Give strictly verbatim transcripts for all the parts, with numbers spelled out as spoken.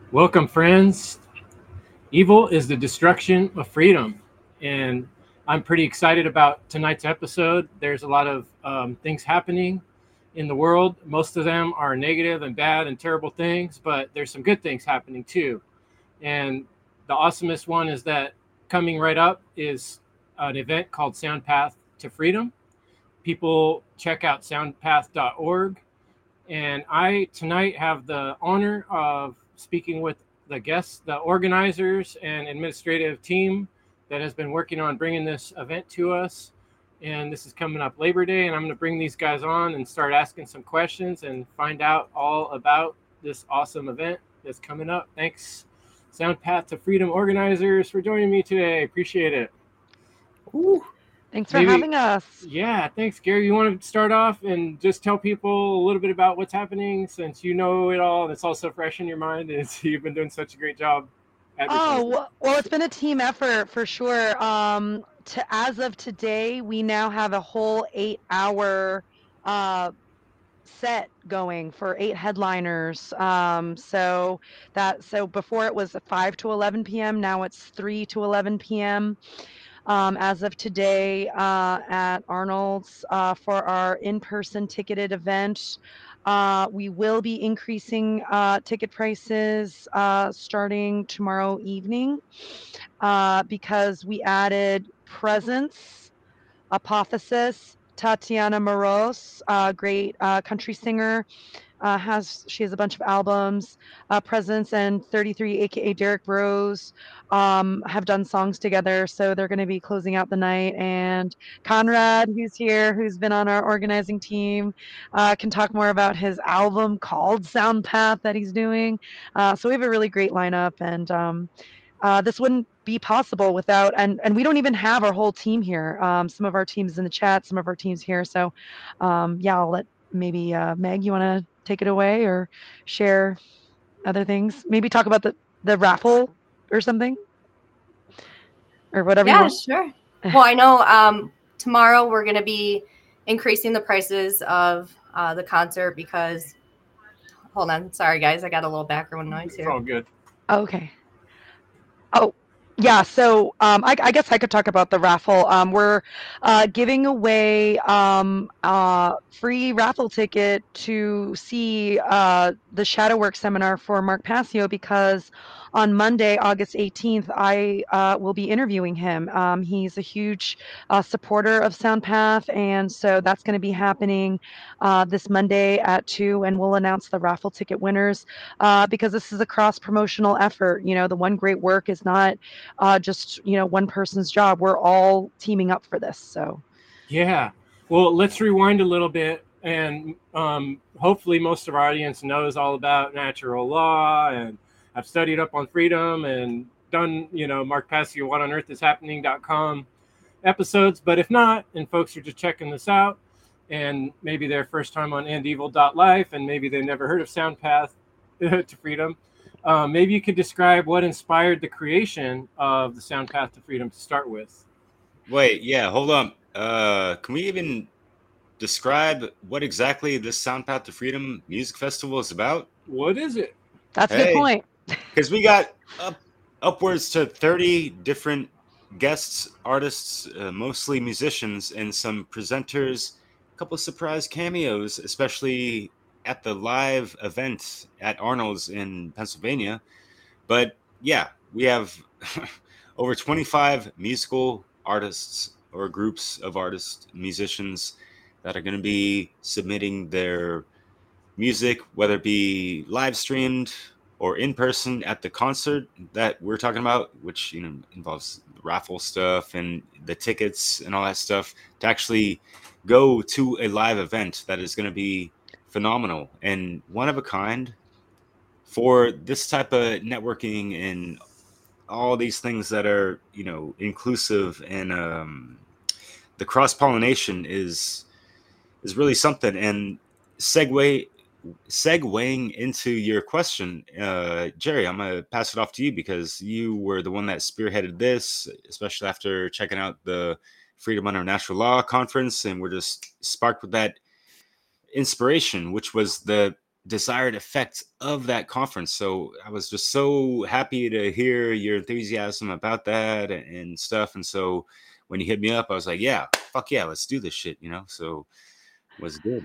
Welcome, friends. Evil is the destruction of freedom. And I'm pretty excited about tonight's episode. There's a lot of um, things happening in the world. Most of them are negative and bad and terrible things, but there's some good things happening too. And the awesomest one is that coming right up is an event called Sound Path to Freedom. People check out sound path dot org. And I tonight have the honor of speaking with the guests, the organizers, and administrative team that has been working on bringing this event to us. And this is coming up Labor Day, and I'm going to bring these guys on and start asking some questions and find out all about this awesome event that's coming up. Thanks, Sound Path to Freedom organizers, for joining me today. Appreciate it. Ooh. Thanks for Maybe, having us. yeah, thanks, Gary. You want to start off and just tell people a little bit about what's happening since you know it all and it's all so fresh in your mind and you've been doing such a great job Oh, advertising. well, well, it's been a team effort for sure. Um, to as of today, we now have a whole eight hour uh set going for eight headliners. Um, so that so before it was five to eleven p m. Now it's three to eleven p m. Um, as of today uh, at Arnold's uh, for our in-person ticketed event. Uh, we will be increasing uh, ticket prices uh, starting tomorrow evening uh, because we added Presence, Apotheosis, Tatiana Moros, uh, great uh, country singer, uh, has she has a bunch of albums. Uh, Presence and thirty-three, aka Derek Rose, um, have done songs together, so they're going to be closing out the night. And Conrad, who's here, who's been on our organizing team, uh, can talk more about his album called Sound Path that he's doing. Uh, so we have a really great lineup, and um, uh, this wouldn't be possible without and and we don't even have our whole team here. Um, some of our teams in the chat, some of our teams here. So um, yeah, I'll let maybe uh, Meg, you want to take it away or share other things? Maybe talk about the the raffle or something or whatever you Yeah, want. sure. Well, I know um, tomorrow we're going to be increasing the prices of uh, the concert because, hold on, sorry guys, I got a little background noise It's here. all good. Okay. Oh, yeah. So um, I, I guess I could talk about the raffle. Um, we're uh, giving away um, a free raffle ticket to see uh, the Shadowwork seminar for Mark Passio because on Monday, August eighteenth, I uh, will be interviewing him. Um, he's a huge uh, supporter of SoundPath, and so that's going to be happening uh, this Monday at two, and we'll announce the raffle ticket winners uh, because this is a cross promotional effort. You know, the One Great Work is not uh, just, you know, one person's job. We're all teaming up for this. So, Yeah. Well, let's rewind a little bit. And um, hopefully, most of our audience knows all about natural law and I've studied up on freedom and done, you know, Mark Passio, what on earth is happening dot com episodes. But if not, and folks are just checking this out, and maybe their first time on and evil dot life, and maybe they've never heard of Sound Path to Freedom, um, maybe you could describe what inspired the creation of the Sound Path to Freedom to start with. Wait, yeah, hold on. Uh, can we even describe what exactly this Sound Path to Freedom Music Festival is about? What is it? that's a good Hey, point. because we got up upwards to thirty different guests, artists, uh, mostly musicians, and some presenters, a couple of surprise cameos, especially at the live event at Arnold's in Pennsylvania. But yeah, we have over twenty-five musical artists or groups of artists, musicians that are going to be submitting their music, whether it be live streamed or in person at the concert that we're talking about, which you know involves raffle stuff and the tickets and all that stuff, to actually go to a live event that is going to be phenomenal and one of a kind for this type of networking and all these things that are you know inclusive, and um, the cross pollination is is really something. And segue segueing into your question, uh, Jerry, I'm gonna pass it off to you because you were the one that spearheaded this, especially after checking out the Freedom Under Natural Law conference, and we're just sparked with that inspiration, which was the desired effect of that conference. So I was just so happy to hear your enthusiasm about that and, and stuff. And so when you hit me up, I was like, yeah, fuck yeah, let's do this shit, you know? So it was good.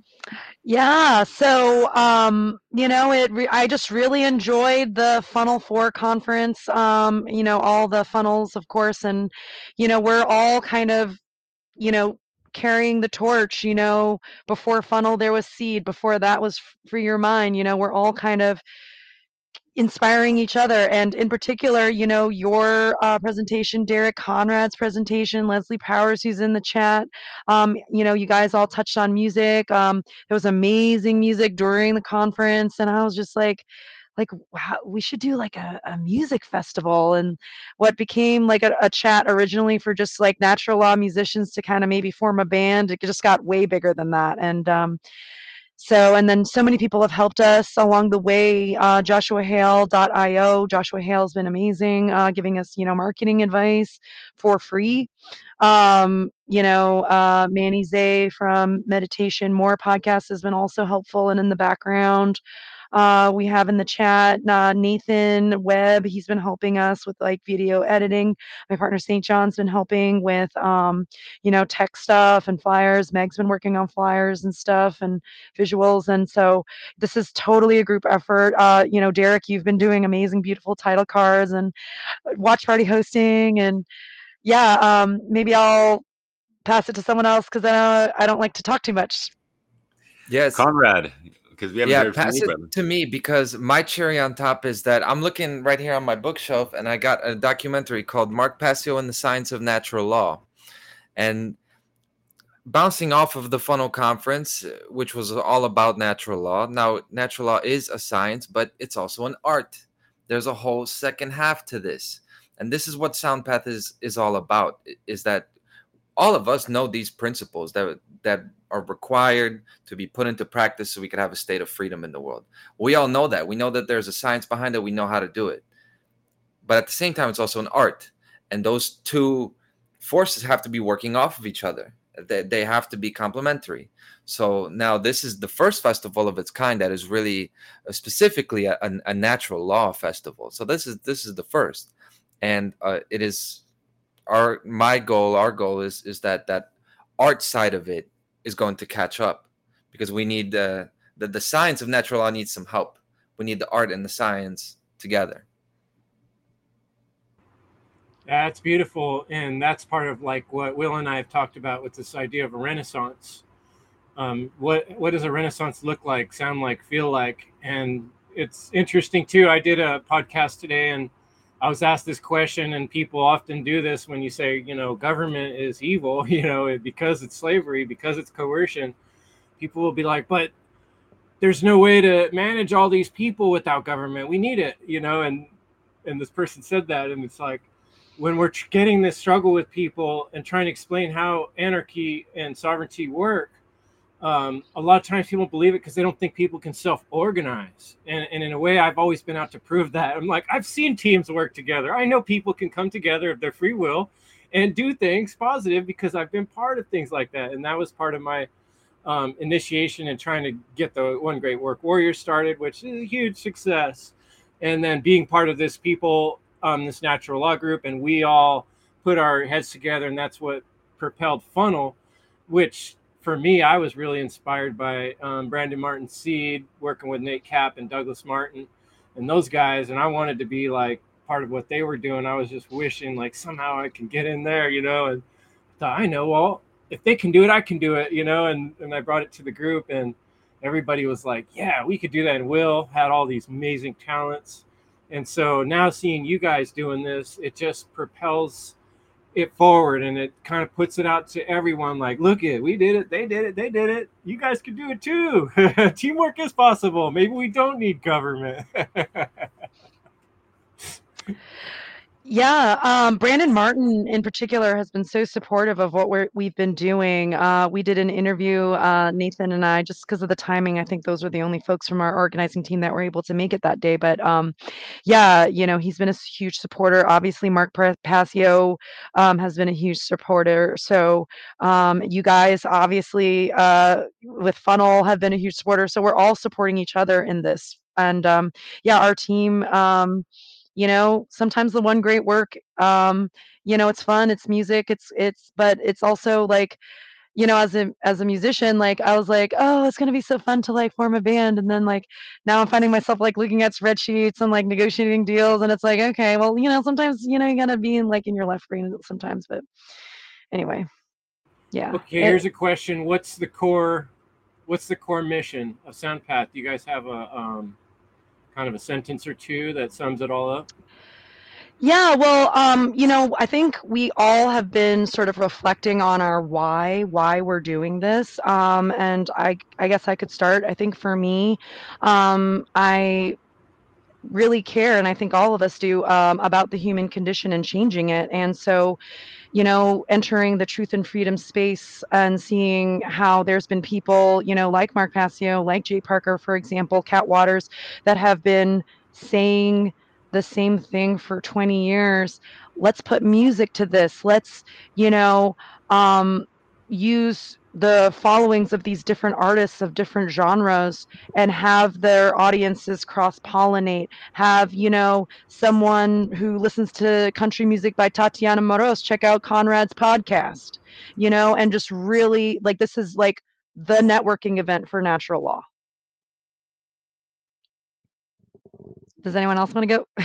Yeah, so um, you know, it re- I just really enjoyed the Funnel four conference. Um, you know, all the funnels, of course, and you know, we're all kind of, you know, carrying the torch. You know, before Funnel there was Seed, before that was F- Free Your Mind. You know, we're all kind of inspiring each other, and in particular, you know, your uh, presentation, Derek Conrad's presentation, Leslie Powers, who's in the chat. Um, you know, you guys all touched on music. Um, there was amazing music during the conference, and I was just like, like wow, we should do like a, a music festival. And what became like a, a chat originally for just like natural law musicians to kind of maybe form a band, it just got way bigger than that. And um, so, and then so many people have helped us along the way. Uh, Joshua Hale dot io. Joshua Hale's been amazing, uh, giving us, you know, marketing advice for free. Um, you know, uh, Manny Zay from Meditation More podcast has been also helpful and in the background. Uh, we have in the chat uh, Nathan Webb. He's been helping us with like video editing. My partner Saint John's been helping with, um, you know, tech stuff and flyers. Meg's been working on flyers and stuff and visuals. And so this is totally a group effort. Uh, you know, Derek, you've been doing amazing, beautiful title cards and watch party hosting. And yeah, um, maybe I'll pass it to someone else because I, I don't like to talk too much. Yes. Conrad, because we haven't Yeah, heard from pass you, it brother. to me because my cherry on top is that I'm looking right here on my bookshelf and I got a documentary called Mark Passio and the Science of Natural Law. And bouncing off of the Funnel Conference, which was all about natural law. Now, natural law is a science, but it's also an art. There's a whole second half to this. And this is what SoundPath is is all about, is that all of us know these principles that that are required to be put into practice so we can have a state of freedom in the world. We all know that. We know that there's a science behind it. We know how to do it. But at the same time, it's also an art. And those two forces have to be working off of each other. They, they have to be complementary. So now this is the first festival of its kind that is really uh, specifically a, a, a natural law festival. So this is this is the first. And uh, it is our my goal, our goal is is that that art side of it is going to catch up, because we need the the, the science of natural law needs some help. We need the art and the science together. That's beautiful, and that's part of like what Will and I have talked about with this idea of a renaissance. Um, what what does a renaissance look like, sound like, feel like? And it's interesting too. I did a podcast today, and I was asked this question, and people often do this when you say, you know, government is evil, you know, because it's slavery, because it's coercion. People will be like, but there's no way to manage all these people without government. We need it, you know, and and this person said that, and it's like, when we're getting this struggle with people and trying to explain how anarchy and sovereignty work, um, a lot of times people believe it because they don't think people can self-organize. And, and in a way, I've always been out to prove that. I'm like, I've seen teams work together. I know people can come together of their free will and do things positive because I've been part of things like that. And that was part of my um, initiation in trying to get the One Great Work Warrior started, which is a huge success. And then being part of this people, um, this natural law group, and we all put our heads together, and that's what propelled Funnel, which for me, I was really inspired by um, Brandon Martin Seed, working with Nate Cap and Douglas Martin and those guys. And I wanted to be like part of what they were doing. I was just wishing like somehow I can get in there, you know, and thought, I know, well, if they can do it, I can do it, you know, and, and I brought it to the group, and everybody was like, yeah, we could do that. And Will had all these amazing talents. And so now seeing you guys doing this, it just propels it forward, and it kind of puts it out to everyone like, look it, we did it, they did it, they did it, you guys can do it too. Teamwork is possible. Maybe we don't need government. Yeah, um, Brandon Martin in particular has been so supportive of what we're we've been doing. Uh, we did an interview, uh, Nathan and I, just because of the timing. I think those were the only folks from our organizing team that were able to make it that day. But um, yeah, you know, he's been a s- huge supporter. Obviously, Mark Pa- Passio um, has been a huge supporter. So um, you guys, obviously, uh, with Funnel, have been a huge supporter. So we're all supporting each other in this. And um, yeah, our team. Um, you know, sometimes the one great work, um, you know, it's fun, it's music, it's it's but it's also like, you know, as a as a musician, like I was like, oh, it's gonna be so fun to like form a band. And then like now I'm finding myself like looking at spreadsheets and like negotiating deals. And it's like, okay, well, you know, sometimes, you know, you gotta be in like in your left brain sometimes. But anyway, yeah. Okay, It, here's a question. What's the core what's the core mission of SoundPath? Do you guys have a um, kind of a sentence or two that sums it all up? Yeah, well, um, you know, I think we all have been sort of reflecting on our why, why we're doing this. Um, and I, I guess I could start. I think for me, um, I really care, and I think all of us do, um, about the human condition and changing it. And so, you know, entering the truth and freedom space and seeing how there's been people, you know, like Mark Passio, like Jay Parker, for example, Cat Waters, that have been saying the same thing for twenty years. Let's put music to this. Let's, you know, um, use the followings of these different artists of different genres and have their audiences cross pollinate, have, you know, someone who listens to country music by Tatiana Moros check out Conrad's podcast, you know, and just really like this is like the networking event for natural law. Does anyone else want to go?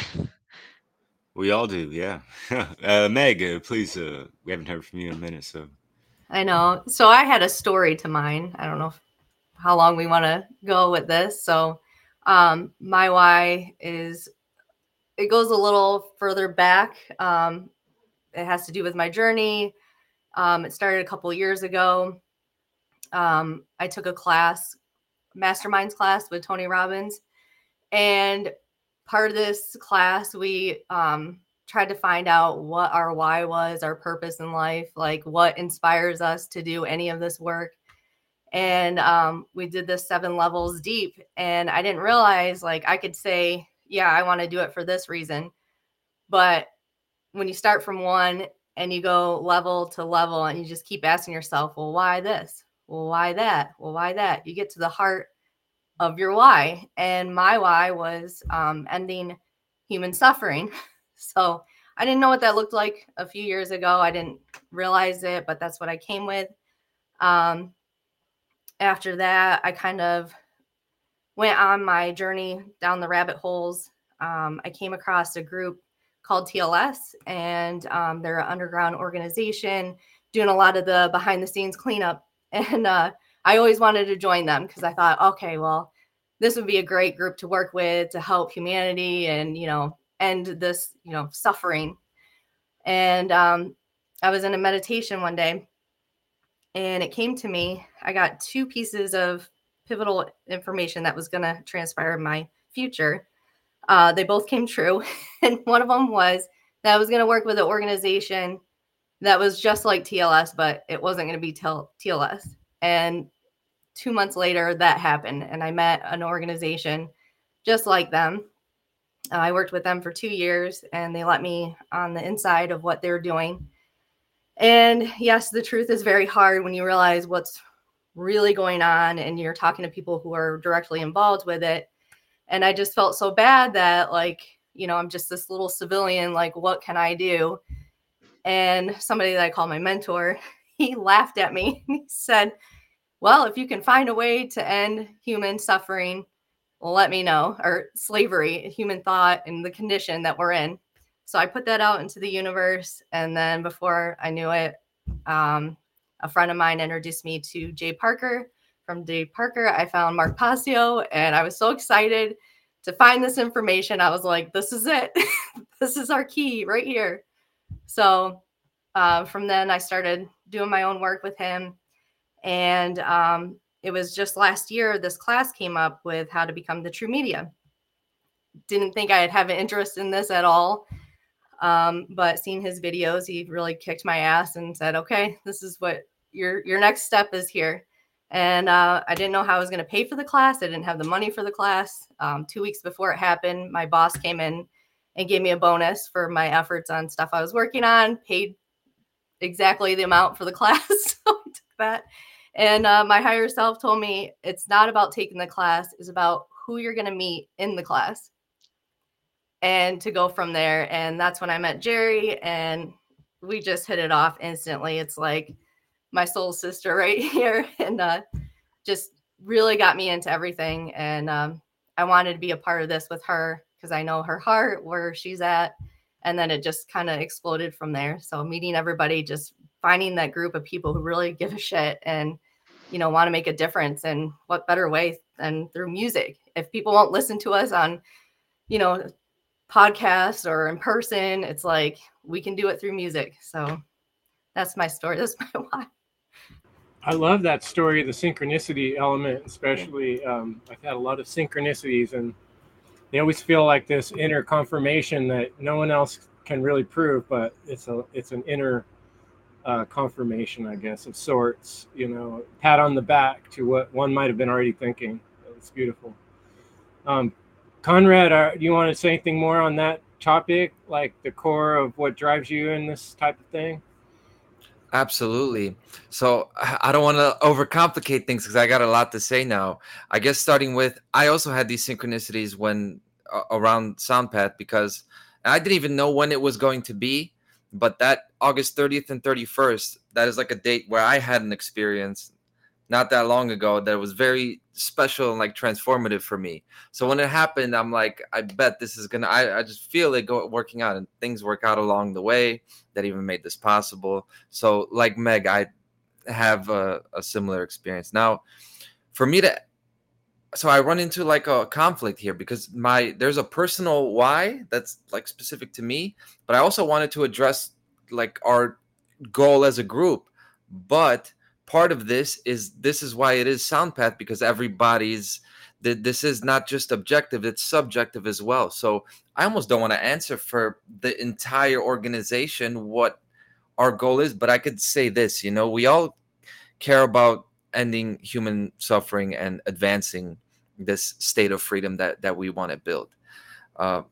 We all do, yeah. uh, Meg, uh, please. Uh, we haven't heard from you in a minute, so. I know. So I had a story to mine. I don't know if, how long we want to go with this. So um, my why is, it goes a little further back. Um, it has to do with my journey. Um, it started a couple years ago. Um, I took a class, masterminds class with Tony Robbins. And part of this class, we um, tried to find out what our why was, our purpose in life, like what inspires us to do any of this work. And um, we did this seven levels deep. And I didn't realize, like, I could say, yeah, I want to do it for this reason. But when you start from one and you go level to level and you just keep asking yourself, well, why this? Well, why that? Well, why that? You get to the heart of your why. And my why was um, ending human suffering. So I didn't know what that looked like a few years ago. I didn't realize it, but that's what I came with. Um, after that, I kind of went on my journey down the rabbit holes. Um, I came across a group called T L S, and um, they're an underground organization doing a lot of the behind the scenes cleanup. And uh, I always wanted to join them because I thought, okay, well, this would be a great group to work with to help humanity and, you know, end this, you know, suffering. And um, I was in a meditation one day and it came to me. I got two pieces of pivotal information that was going to transpire in my future. Uh, they both came true. And one of them was that I was going to work with an organization that was just like T L S, but it wasn't going to be T L S. And two months later, that happened. And I met an organization just like them. Uh, I worked with them for two years and they let me on the inside of what they're doing. And yes, the truth is very hard when you realize what's really going on and you're talking to people who are directly involved with it. And I just felt so bad that, like, you know, I'm just this little civilian, like, what can I do? And somebody that I call my mentor, he laughed at me. He said, well, if you can find a way to end human suffering, let me know, or slavery, human thought, and the condition that we're in. So I put that out into the universe. And then before I knew it, um, a friend of mine introduced me to Jay Parker. From Jay Parker, I found Mark Passio, and I was so excited to find this information. I was like, this is it. This is our key right here. So uh, from then I started doing my own work with him. And um, it was just last year, this class came up with how to become the true media. Didn't think I'd have an interest in this at all. Um, but seeing his videos, he really kicked my ass and said, okay, this is what your, your next step is here. And uh, I didn't know how I was going to pay for the class. I didn't have the money for the class. Um, two weeks before it happened, my boss came in and gave me a bonus for my efforts on stuff I was working on, paid exactly the amount for the class. So I took that. And uh, my higher self told me it's not about taking the class, it's about who you're going to meet in the class and to go from there. And that's when I met Jerry, and we just hit it off instantly. It's like my soul sister right here, and uh, just really got me into everything. And um, I wanted to be a part of this with her because I know her heart, where she's at. And then it just kind of exploded from there. So meeting everybody, just finding that group of people who really give a shit and, you know, want to make a difference. And what better way than through music? If people won't listen to us on, you know, podcasts or in person, it's like we can do it through music. So that's my story. That's my why. I love that story, the synchronicity element, especially. Um, I've had a lot of synchronicities, and they always feel like this inner confirmation that no one else can really prove, but it's a it's an inner uh, confirmation, I guess, of sorts. You know, pat on the back to what one might have been already thinking. It's beautiful. Um, Conrad, are, do you want to say anything more on that topic, like the core of what drives you in this type of thing? Absolutely. So I don't want to overcomplicate things because I got a lot to say now. I guess starting with, I also had these synchronicities when uh, around Soundpath, because I didn't even know when it was going to be, but that August thirtieth and thirty-first, that is like a date where I had an experience not that long ago that was very special and like transformative for me. So when it happened, I'm like, I bet this is gonna, I, I just feel it go working out, and things work out along the way that even made this possible. So like Meg, I have a, a similar experience. Now for me to, so I run into like a conflict here because my, there's a personal why that's like specific to me, but I also wanted to address like our goal as a group. But part of this is, this is why it is Soundpath, because everybody's, this is not just objective, it's subjective as well. So I almost don't want to answer for the entire organization what our goal is, but I could say this, you know, we all care about ending human suffering and advancing this state of freedom that, that we want to build. Uh,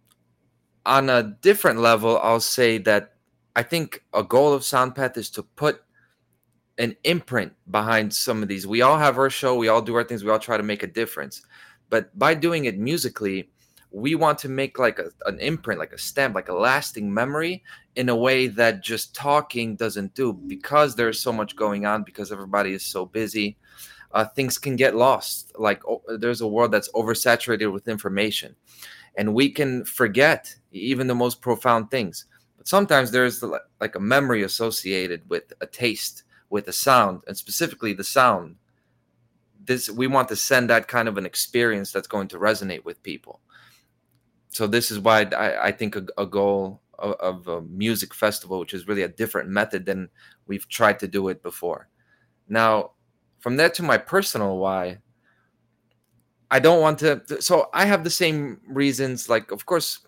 on a different level, I'll say that I think a goal of Soundpath is to put an imprint behind some of these. We all have our show, we all do our things, we all try to make a difference. But by doing it musically, we want to make like a, an imprint, like a stamp, like a lasting memory in a way that just talking doesn't do, because there's so much going on, because everybody is so busy. Uh, things can get lost. Like oh, there's a world that's oversaturated with information, and we can forget even the most profound things. But sometimes there's like a memory associated with a taste, with a sound, and specifically the sound. This, we want to send that kind of an experience that's going to resonate with people. So this is why I, I think a, a goal of, of a music festival, which is really a different method than we've tried to do it before. Now, from there to my personal why, I don't want to. So I have the same reasons. Like, of course,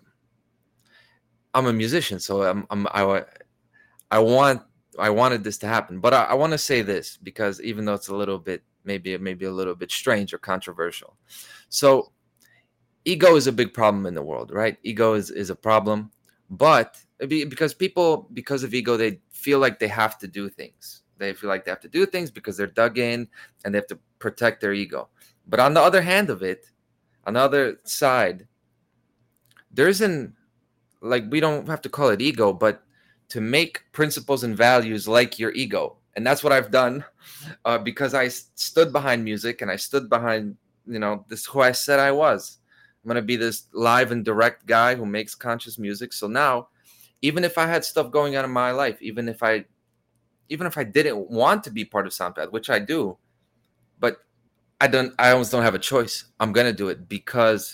I'm a musician, so I'm, I'm I, I want. I wanted this to happen, but I, I want to say this because even though it's a little bit, maybe maybe a little bit strange or controversial. So ego is a big problem in the world, right? Ego is, is a problem, but because people, because of ego, they feel like they have to do things. They feel like they have to do things because they're dug in and they have to protect their ego. But on the other hand of it, on the other side, there's an, like, we don't have to call it ego, but to make principles and values like your ego. And that's what I've done uh, because I stood behind music and I stood behind, you know, this who I said I was. I'm going to be this live and direct guy who makes conscious music. So now, even if I had stuff going on in my life, even if I, even if I didn't want to be part of Soundpath, which I do, but I don't, I almost don't have a choice. I'm going to do it because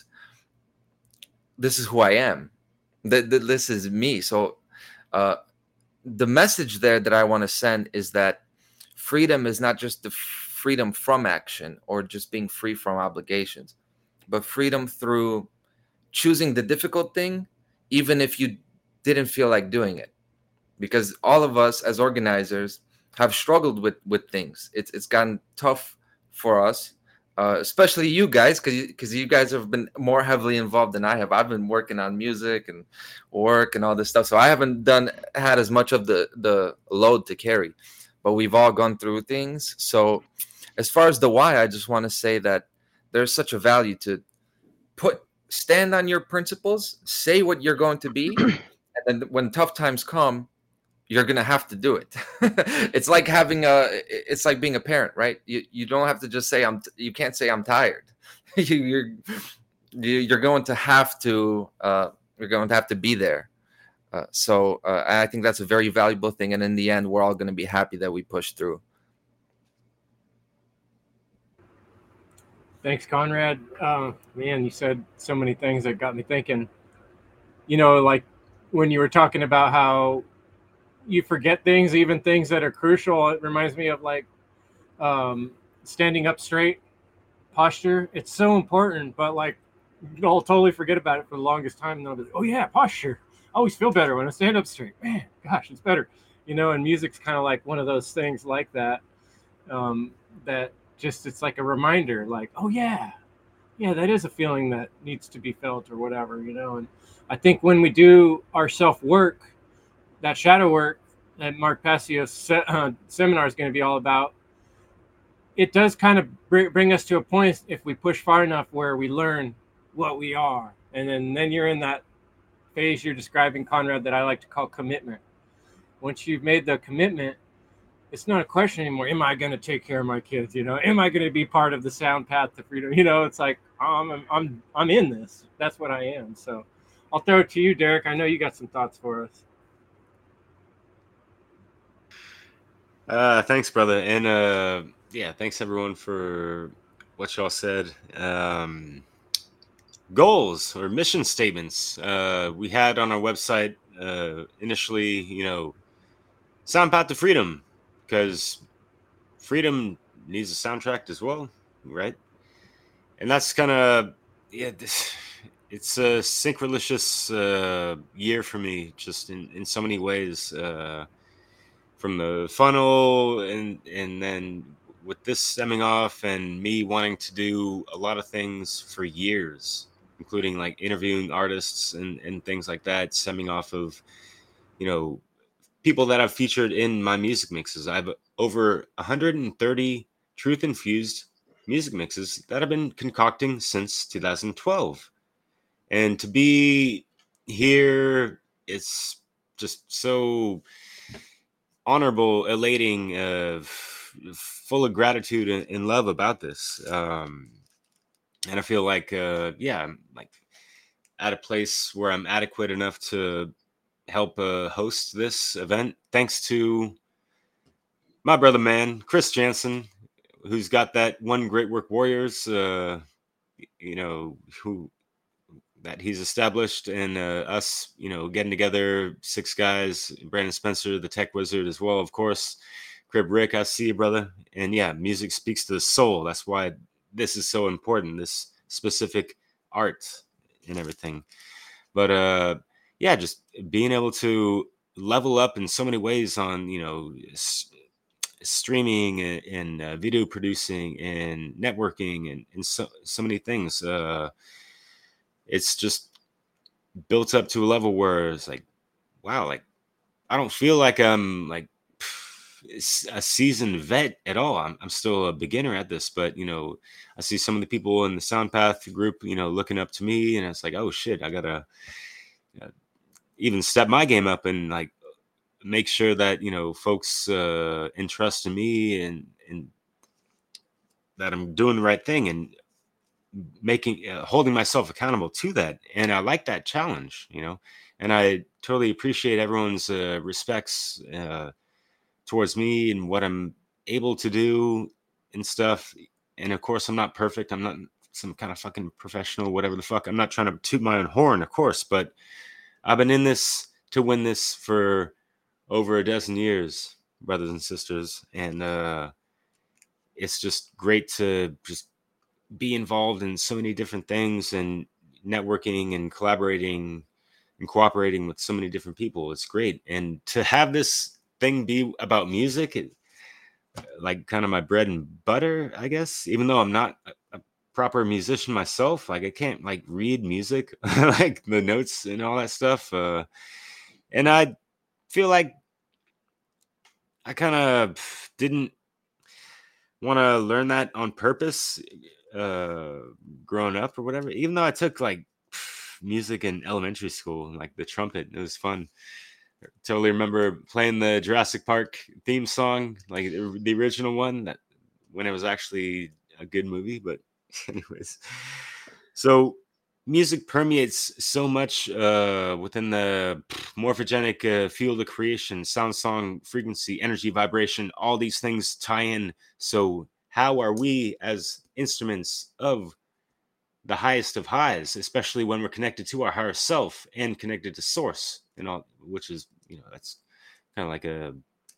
this is who I am. That this is me. So, uh, the message there that I want to send is that freedom is not just the freedom from action or just being free from obligations, but freedom through choosing the difficult thing, even if you didn't feel like doing it, because all of us as organizers have struggled with with things. It's it's gotten tough for us, uh, especially you guys, because because you guys have been more heavily involved than I have. I've been working on music and work and all this stuff, so I haven't done had as much of the the load to carry. But we've all gone through things. So as far as the why, I just want to say that there's such a value to put stand on your principles, say what you're going to be, and then when tough times come, you're gonna have to do it. It's like having a it's like being a parent, right? You you don't have to just say I'm you can't say I'm tired. you, you're you're going to have to uh, you're going to have to be there. Uh, so uh, I think that's a very valuable thing, and in the end, we're all going to be happy that we pushed through. Thanks, Conrad. Uh, man, you said so many things that got me thinking. You know, like when you were talking about how you forget things, even things that are crucial. It reminds me of like um, standing up straight, posture. It's so important, but like I'll totally forget about it for the longest time. And I'll be like, oh yeah, posture. I always feel better when I stand up straight. Man, gosh, it's better. You know, and music's kind of like one of those things like that. Um, that just it's like a reminder, like, oh yeah, yeah, that is a feeling that needs to be felt or whatever, you know. And I think when we do our self work, that shadow work that Mark Passio's se- uh, seminar is going to be all about, it does kind of br- bring us to a point, if we push far enough, where we learn what we are. And then, then you're in that phase you're describing, Conrad, that I like to call commitment. Once you've made the commitment, it's not a question anymore. Am I going to take care of my kids? You know, am I going to be part of the sound path to freedom? You know, it's like, um, I'm, I'm, I'm in this. That's what I am. So I'll throw it to you, Derek. I know you got some thoughts for us. Uh, thanks, brother. And uh, yeah, thanks everyone for what y'all said. Um, goals or mission statements. Uh, we had on our website uh, initially, you know, Sound Path to Freedom, because freedom needs a soundtrack as well, right? And that's kind of, yeah, this, it's a synchronicious uh, year for me, just in, in so many ways. Uh, from the funnel and and then with this stemming off and me wanting to do a lot of things for years, including like interviewing artists and, and things like that, stemming off of, you know, people that I've featured in my music mixes. I have over one hundred thirty truth infused music mixes that I've been concocting since two thousand twelve. And to be here, it's just so honorable, elating, uh, f- full of gratitude and, and love about this. Um, and I feel like, uh, yeah, I'm like at a place where I'm adequate enough to help uh, host this event. Thanks to my brother, man, Chris Jansen, who's got that One Great Work Warriors, uh, you know, who that he's established, and uh, us, you know, getting together, six guys, Brandon Spencer, the tech wizard as well, of course, Crib Rick, I see you, brother. And yeah, music speaks to the soul. That's why this is so important, this specific art and everything. But uh, yeah, just being able to level up in so many ways on, you know, s- streaming and, and uh, video producing and networking and, and so, so many things. Uh, it's just built up to a level where it's like, wow, like I don't feel like I'm like a seasoned vet at all. I'm, I'm still a beginner at this, but you know, I see some of the people in the SoundPath group, you know, looking up to me, and it's like, oh shit, I gotta uh, even step my game up and like make sure that, you know, folks uh, entrust in me and and that I'm doing the right thing and making uh, holding myself accountable to that. And I like that challenge, you know, and I totally appreciate everyone's uh, respects uh, towards me and what I'm able to do and stuff. And of course, I'm not perfect. I'm not some kind of fucking professional, whatever the fuck. I'm not trying to toot my own horn, of course, but I've been in this to win this for over a dozen years, brothers and sisters. And uh, it's just great to just be involved in so many different things and networking and collaborating and cooperating with so many different people. It's great. And to have this thing be about music, it, like kind of my bread and butter, I guess, even though I'm not a, a proper musician myself, like I can't like read music, like the notes and all that stuff. Uh, and I feel like I kind of didn't want to learn that on purpose uh, growing up or whatever, even though I took like music in elementary school, like the trumpet. It was fun. I totally remember playing the Jurassic Park theme song, like the, the original one, that when it was actually a good movie. But anyways, so music permeates so much uh, within the morphogenic uh, field of creation, sound, song, frequency, energy, vibration. All these things tie in. So how are we as instruments of the highest of highs, especially when we're connected to our higher self and connected to source and all, which is, you know, that's kind of like a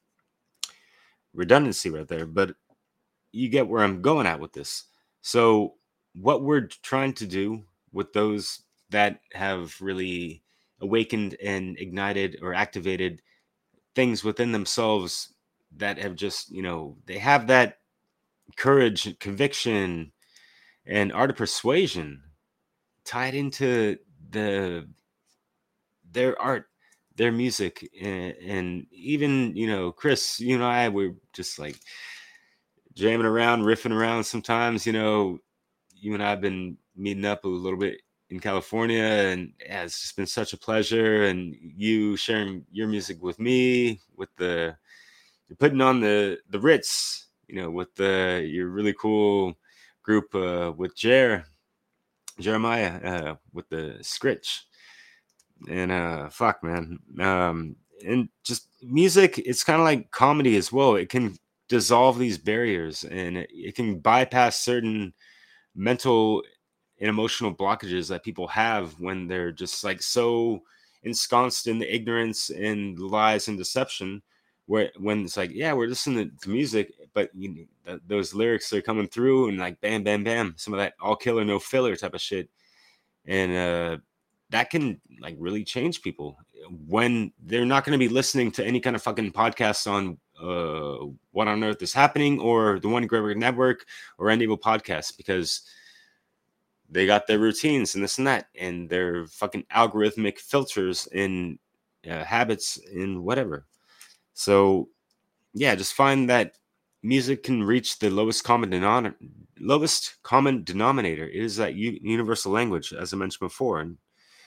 redundancy right there, but you get where I'm going at with this. So what we're trying to do with those that have really awakened and ignited or activated things within themselves that have just, you know, they have that courage, conviction, and art of persuasion tied into the their art, their music, and, and even, you know, Chris, you and I were just like jamming around, riffing around sometimes. You know, you and I have been meeting up a little bit in California, and yeah, it's just been such a pleasure. And you sharing your music with me, with the you're putting on the the Ritz, you know, with the your really cool group uh, with Jer Jeremiah uh, with the Scritch, and uh, fuck, man, um, and just music. It's kind of like comedy as well. It can dissolve these barriers, and it, it can bypass certain mental and emotional blockages that people have when they're just like so ensconced in the ignorance and lies and deception, where when it's like, yeah, we're listening to music, but you know, th- those lyrics are coming through and like bam bam bam, some of that all killer no filler type of shit, and uh that can like really change people when they're not going to be listening to any kind of fucking podcast on uh what on earth is happening, or the One Gregory Network, or any evil podcast, because they got their routines and this and that, and their fucking algorithmic filters and uh, habits and whatever. So yeah, just find that music can reach the lowest common denominator. Lowest common denominator it is that u- universal language, as I mentioned before. And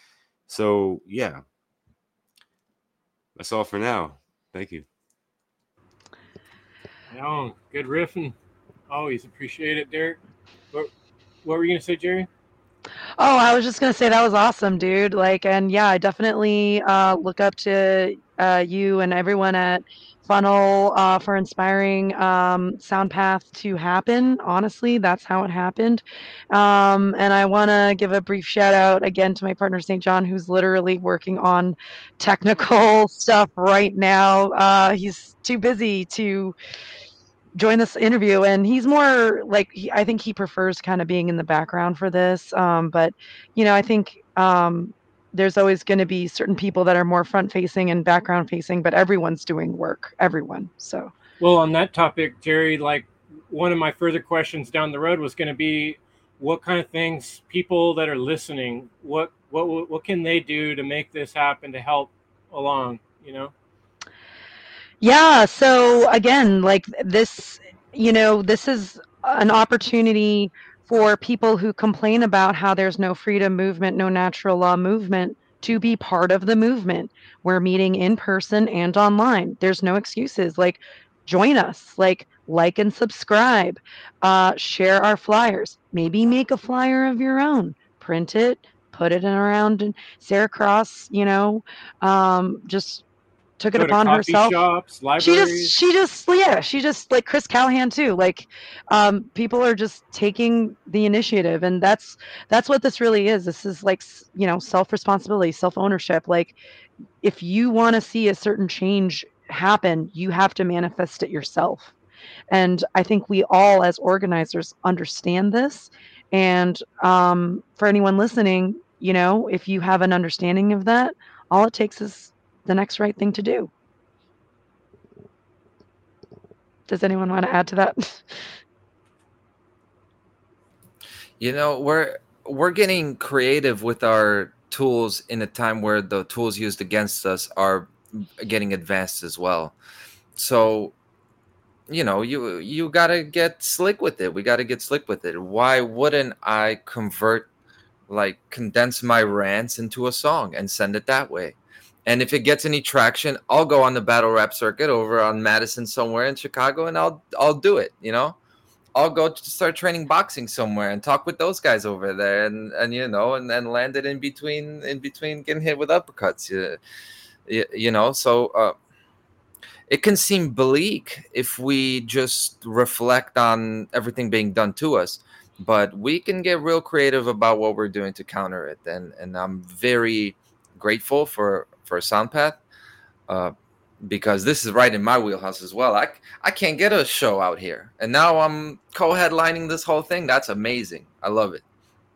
so yeah, that's all for now. Thank you. No, good riffing. Always appreciate it, Derek. What, what were you gonna say, Jerry? Oh, I was just gonna say that was awesome, dude. Like, and yeah, I definitely uh, look up to uh, you and everyone at Funnel uh, for inspiring um, SoundPath to happen. Honestly, that's how it happened. Um, and I want to give a brief shout out again to my partner Saint John, who's literally working on technical stuff right now. Uh, he's too busy to join this interview, and he's more like he, I think he prefers kind of being in the background for this, um, but you know I think um, there's always going to be certain people that are more front facing and background facing, but everyone's doing work, everyone. So Well, on that topic, Jerry, like one of my further questions down the road was going to be, what kind of things people that are listening, what what what can they do to make this happen, to help along, you know? yeah, so again, like this, you know, this is an opportunity for people who complain about how there's no freedom movement, no natural law movement, to be part of the movement. We're meeting in person and online. There's no excuses. Like, join us, like, like and subscribe, uh, share our flyers, maybe make a flyer of your own, print it, put it in around. And Sarah Cross, you know, um, just took it Go to upon coffee herself. shops, She just, libraries. she just, yeah, she just like Chris Callahan too. Like, um, people are just taking the initiative, and that's that's what this really is. This is like, s- you know, self responsibility, self ownership. Like, if you want to see a certain change happen, you have to manifest it yourself. And I think we all, as organizers, understand this. And um, for anyone listening, You know, if you have an understanding of that, all it takes is the next right thing to do. Does anyone want to add to that? You know, we're we're getting creative with our tools in a time where the tools used against us are getting advanced as well. So, you know, you you got to get slick with it. We got to get slick with it. Why wouldn't I convert, like, condense my rants into a song and send it that way? And if it gets any traction, I'll go on the battle rap circuit over on Madison somewhere in Chicago, and I'll I'll do it. You know, I'll go to start training boxing somewhere and talk with those guys over there, and and you know, and then land it in between in between getting hit with uppercuts. You, you, you know, so. Uh, It can seem bleak if we just reflect on everything being done to us, but we can get real creative about what we're doing to counter it. And and I'm very grateful for for Soundpath, uh, because this is right in my wheelhouse as well. I I can't get a show out here, and now I'm co-headlining this whole thing. That's amazing. I love it.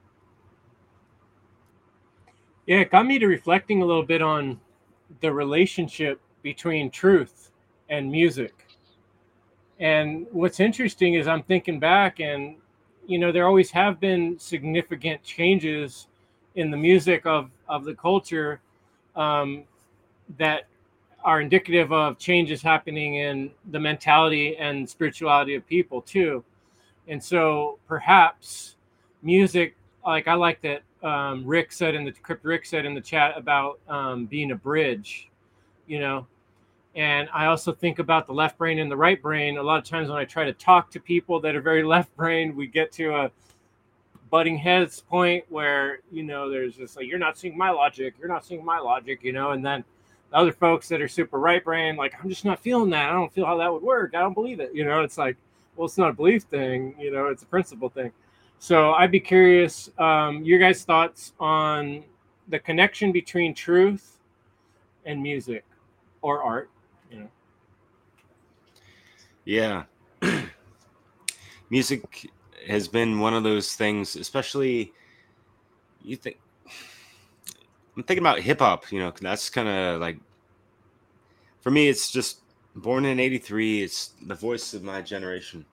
Yeah, it got me to reflecting a little bit on the relationship between truth and music. And what's interesting is I'm thinking back, and you know, there always have been significant changes in the music of of the culture um, that are indicative of changes happening in the mentality and spirituality of people too. And so perhaps music, like I like that um, Rick said in the Crypt Rick said in the chat about um, being a bridge, you know. And I also think about the left brain and the right brain. A lot of times when I try to talk to people that are very left brained, we get to a butting heads point where, you know, there's this like, you're not seeing my logic, you're not seeing my logic, you know, and then the other folks that are super right brain, like, I'm just not feeling that. I don't feel how that would work. I don't believe it. You know, it's like, well, it's not a belief thing, you know, it's a principle thing. So I'd be curious, um, your guys' thoughts on the connection between truth and music or art. You know. Yeah. Music has been one of those things, especially you think I'm thinking about hip hop, you know, that's kind of like, for me, it's just born in eighty-three. It's the voice of my generation.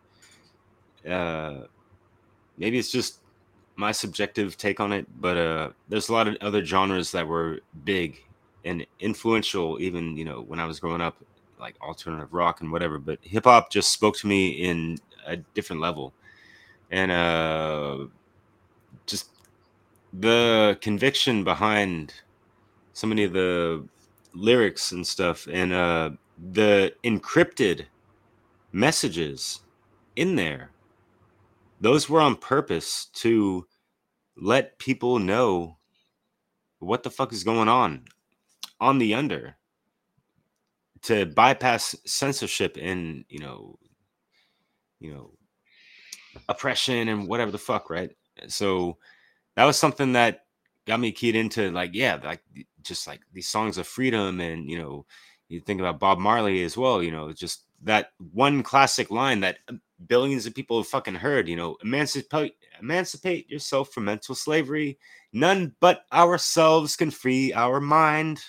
Uh, maybe it's just my subjective take on it, but uh, there's a lot of other genres that were big and influential, even, you know, when I was growing up, like alternative rock and whatever. But hip hop just spoke to me in a different level, and uh, just the conviction behind so many of the lyrics and stuff, and uh, the encrypted messages in there. Those were on purpose to let people know what the fuck is going on on the under, to bypass censorship and, you know, you know, oppression and whatever the fuck, right? So that was something that got me keyed into, like, yeah, like just like these songs of freedom. And, you know, you think about Bob Marley as well, you know, just that one classic line that billions of people have fucking heard, you know, emancipate, emancipate yourself from mental slavery. None but ourselves can free our mind.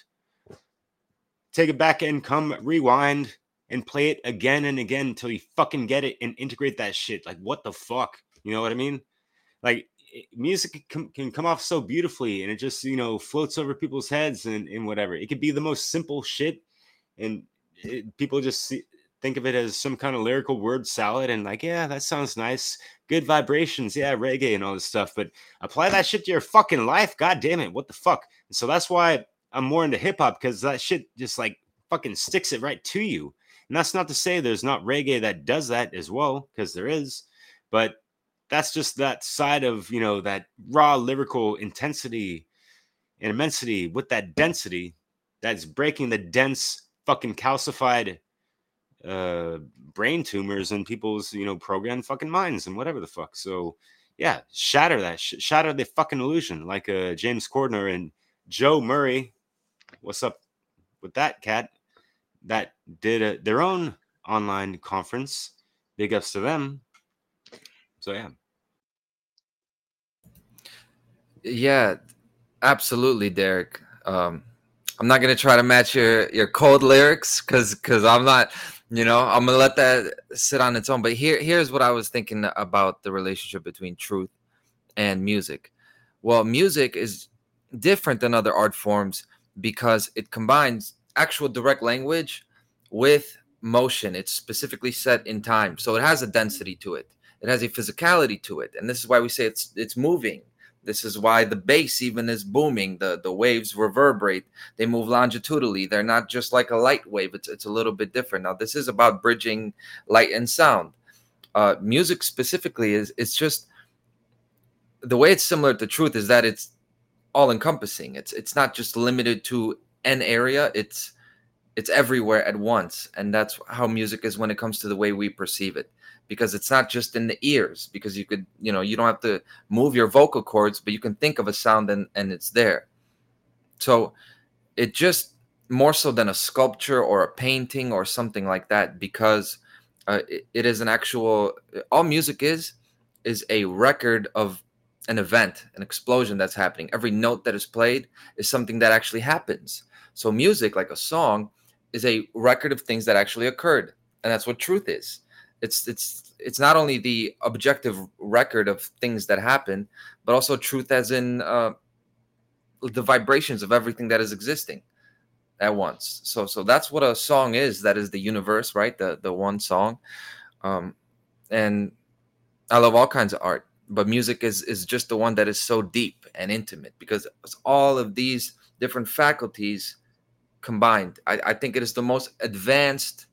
Take it back and come rewind and play it again and again until you fucking get it and integrate that shit. Like, what the fuck? You know what I mean? Like, music can, can come off so beautifully, and it just, you know, floats over people's heads and, and whatever. It could be the most simple shit, and it, people just see, think of it as some kind of lyrical word salad, and like, yeah, that sounds nice, good vibrations, yeah, reggae and all this stuff. But apply that shit to your fucking life, god damn it, what the fuck? And so that's why I'm more into hip hop, because that shit just like fucking sticks it right to you. And that's not to say there's not reggae that does that as well, because there is, but that's just that side of, you know, that raw lyrical intensity and immensity with that density that's breaking the dense fucking calcified uh brain tumors in people's, you know, programmed fucking minds and whatever the fuck. So yeah, shatter that sh- shatter the fucking illusion, like uh James Cordner and Joe Murray, what's up with that cat, that did a, their own online conference. Big ups to them. So yeah. Yeah, Absolutely, Derek. Um, I'm not gonna try to match your your cold lyrics because because I'm not, you know, I'm gonna let that sit on its own. But here here's what I was thinking about the relationship between truth and music. Well, music is different than other art forms because it combines actual direct language with motion. It's specifically set in time, so it has a density to it. It has a physicality to it, and this is why we say it's it's moving. This is why the bass even is booming. The the waves reverberate. They move longitudinally. They're not just like a light wave. It's it's a little bit different. Now, this is about bridging light and sound. Uh, music specifically is it's just the way it's similar to truth is that it's all encompassing. It's it's not just limited to an area. It's it's everywhere at once, and that's how music is when it comes to the way we perceive it, because it's not just in the ears, because you could, you know, you don't have to move your vocal cords, but you can think of a sound and and it's there. So it just more so than a sculpture or a painting or something like that, because uh, it, it is an actual, all music is is a record of an event, an explosion that's happening. Every note that is played is something that actually happens. So music, like a song, is a record of things that actually occurred, and that's what truth is. It's it's it's not only the objective record of things that happen, but also truth as in uh, the vibrations of everything that is existing at once. So so that's what a song is. That is the universe, right? The the one song. Um, and I love all kinds of art, but music is is just the one that is so deep and intimate because it's all of these different faculties combined. I, I think it is the most advanced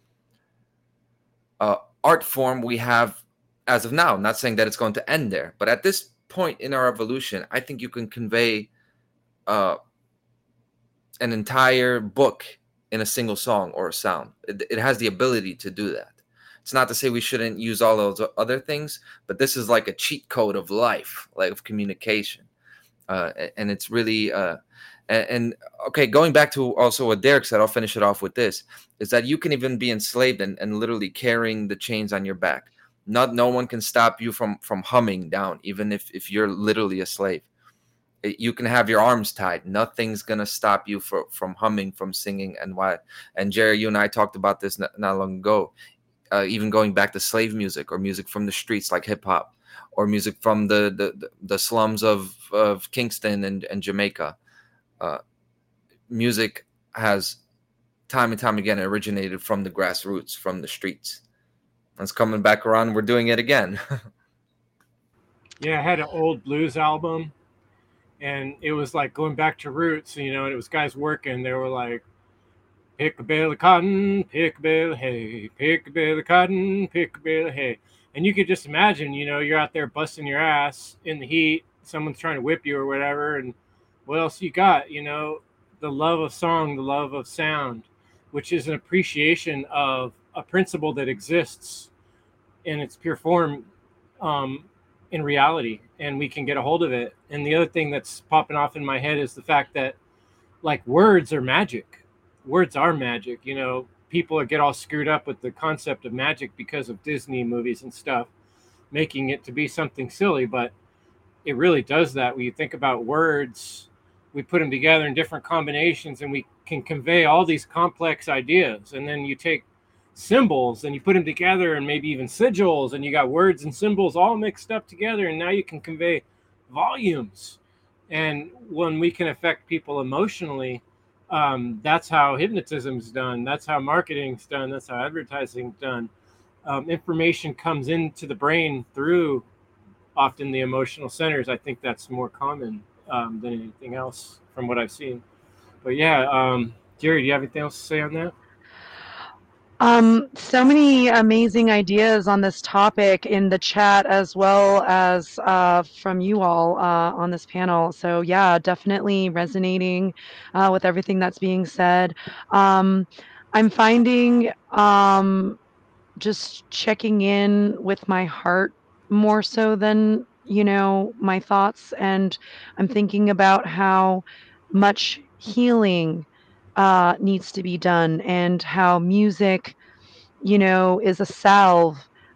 uh, art form we have as of now. I'm not saying that it's going to end there, but at this point in our evolution, I think you can convey uh, an entire book in a single song or a sound. It, it has the ability to do that. It's not to say we shouldn't use all those other things, but this is like a cheat code of life, like of communication. Uh, and it's really, uh, and, and okay, going back to also what Derek said, I'll finish it off with this, is that you can even be enslaved and, and literally carrying the chains on your back. Not, no one can stop you from, from humming down, even if, if you're literally a slave. It, you can have your arms tied. Nothing's going to stop you for, from humming, from singing. And why? And Jerry, you and I talked about this not, not long ago. Uh, even going back to slave music or music from the streets like hip hop, or music from the the, the slums of, of Kingston and, and Jamaica. Uh, music has time and time again originated from the grassroots, from the streets. It's coming back around. We're doing it again. Yeah, I had an old blues album, and it was like going back to roots, you know, and it was guys working. They were like, pick a bale of cotton, pick a bale of hay, pick a bale of cotton, pick a bale of hay. And you could just imagine, you know, you're out there busting your ass in the heat, someone's trying to whip you or whatever, and what else you got? You know, the love of song, the love of sound, which is an appreciation of a principle that exists in its pure form um, in reality, and we can get a hold of it. And the other thing that's popping off in my head is the fact that, like, words are magic. Words are magic. You know, people get all screwed up with the concept of magic because of Disney movies and stuff, making it to be something silly, but it really does that. When you think about words, we put them together in different combinations and we can convey all these complex ideas. And then you take symbols and you put them together, and maybe even sigils, and you got words and symbols all mixed up together, and now you can convey volumes. And when we can affect people emotionally, Um, that's how hypnotism's done. That's how marketing's done. That's how advertising's done. Um, information comes into the brain through often the emotional centers. I think that's more common um, than anything else from what I've seen. But yeah, um, Jerry, do you have anything else to say on that? Um, so many amazing ideas on this topic in the chat, as well as uh, from you all uh, on this panel. So yeah, definitely resonating uh, with everything that's being said. Um, I'm finding um, just checking in with my heart more so than, you know, my thoughts. And I'm thinking about how much healing uh, needs to be done, and how music, you know, is a salve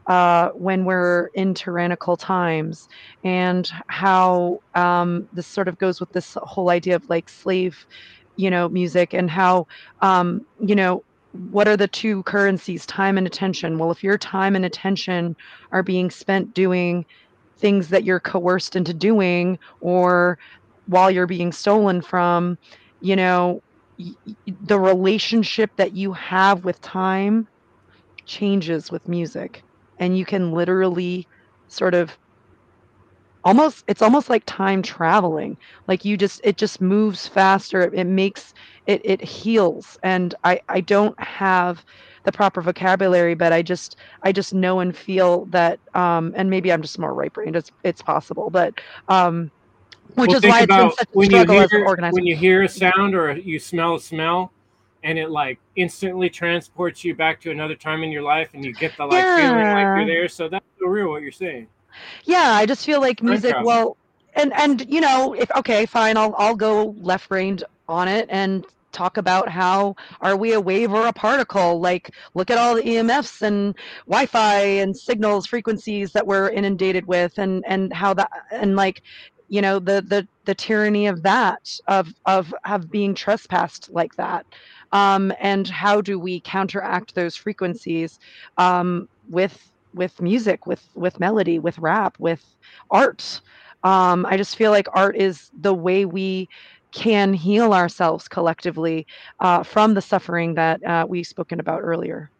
uh, when we're in tyrannical times, and how um, this sort of goes with this whole idea of like slave, you know, music, and how, um, you know, what are the two currencies, time and attention? Well, if your time and attention are being spent doing things that you're coerced into doing, or while you're being stolen from, you know, y- y- the relationship that you have with time changes with music. And you can literally sort of almost, it's almost like time traveling. Like you just, it just moves faster. It, it makes it, it heals. And I, I don't have the proper vocabulary, but I just, I just know and feel that, um, and maybe I'm just more right brained. It's, it's possible, but, um, which Well, is think why it's been about such a when you struggle as an hear organizer. when you hear a sound or you smell a smell, and it like instantly transports you back to another time in your life, and you get the like feeling like you're Yeah. there. So that's so real what you're saying. Yeah, I just feel like Time music, travel. well, and and you know, if okay, fine, I'll I'll go left brained on it and talk about how are we a wave or a particle? Like look at all the E M Fs and Wi-Fi and signals, frequencies that we're inundated with, and and how that, and like, you know, the the the tyranny of that, of of of being trespassed like that. Um, and how do we counteract those frequencies um, with with music, with with melody, with rap, with art? um, I just feel like art is the way we can heal ourselves collectively uh, from the suffering that uh, we've spoken about earlier.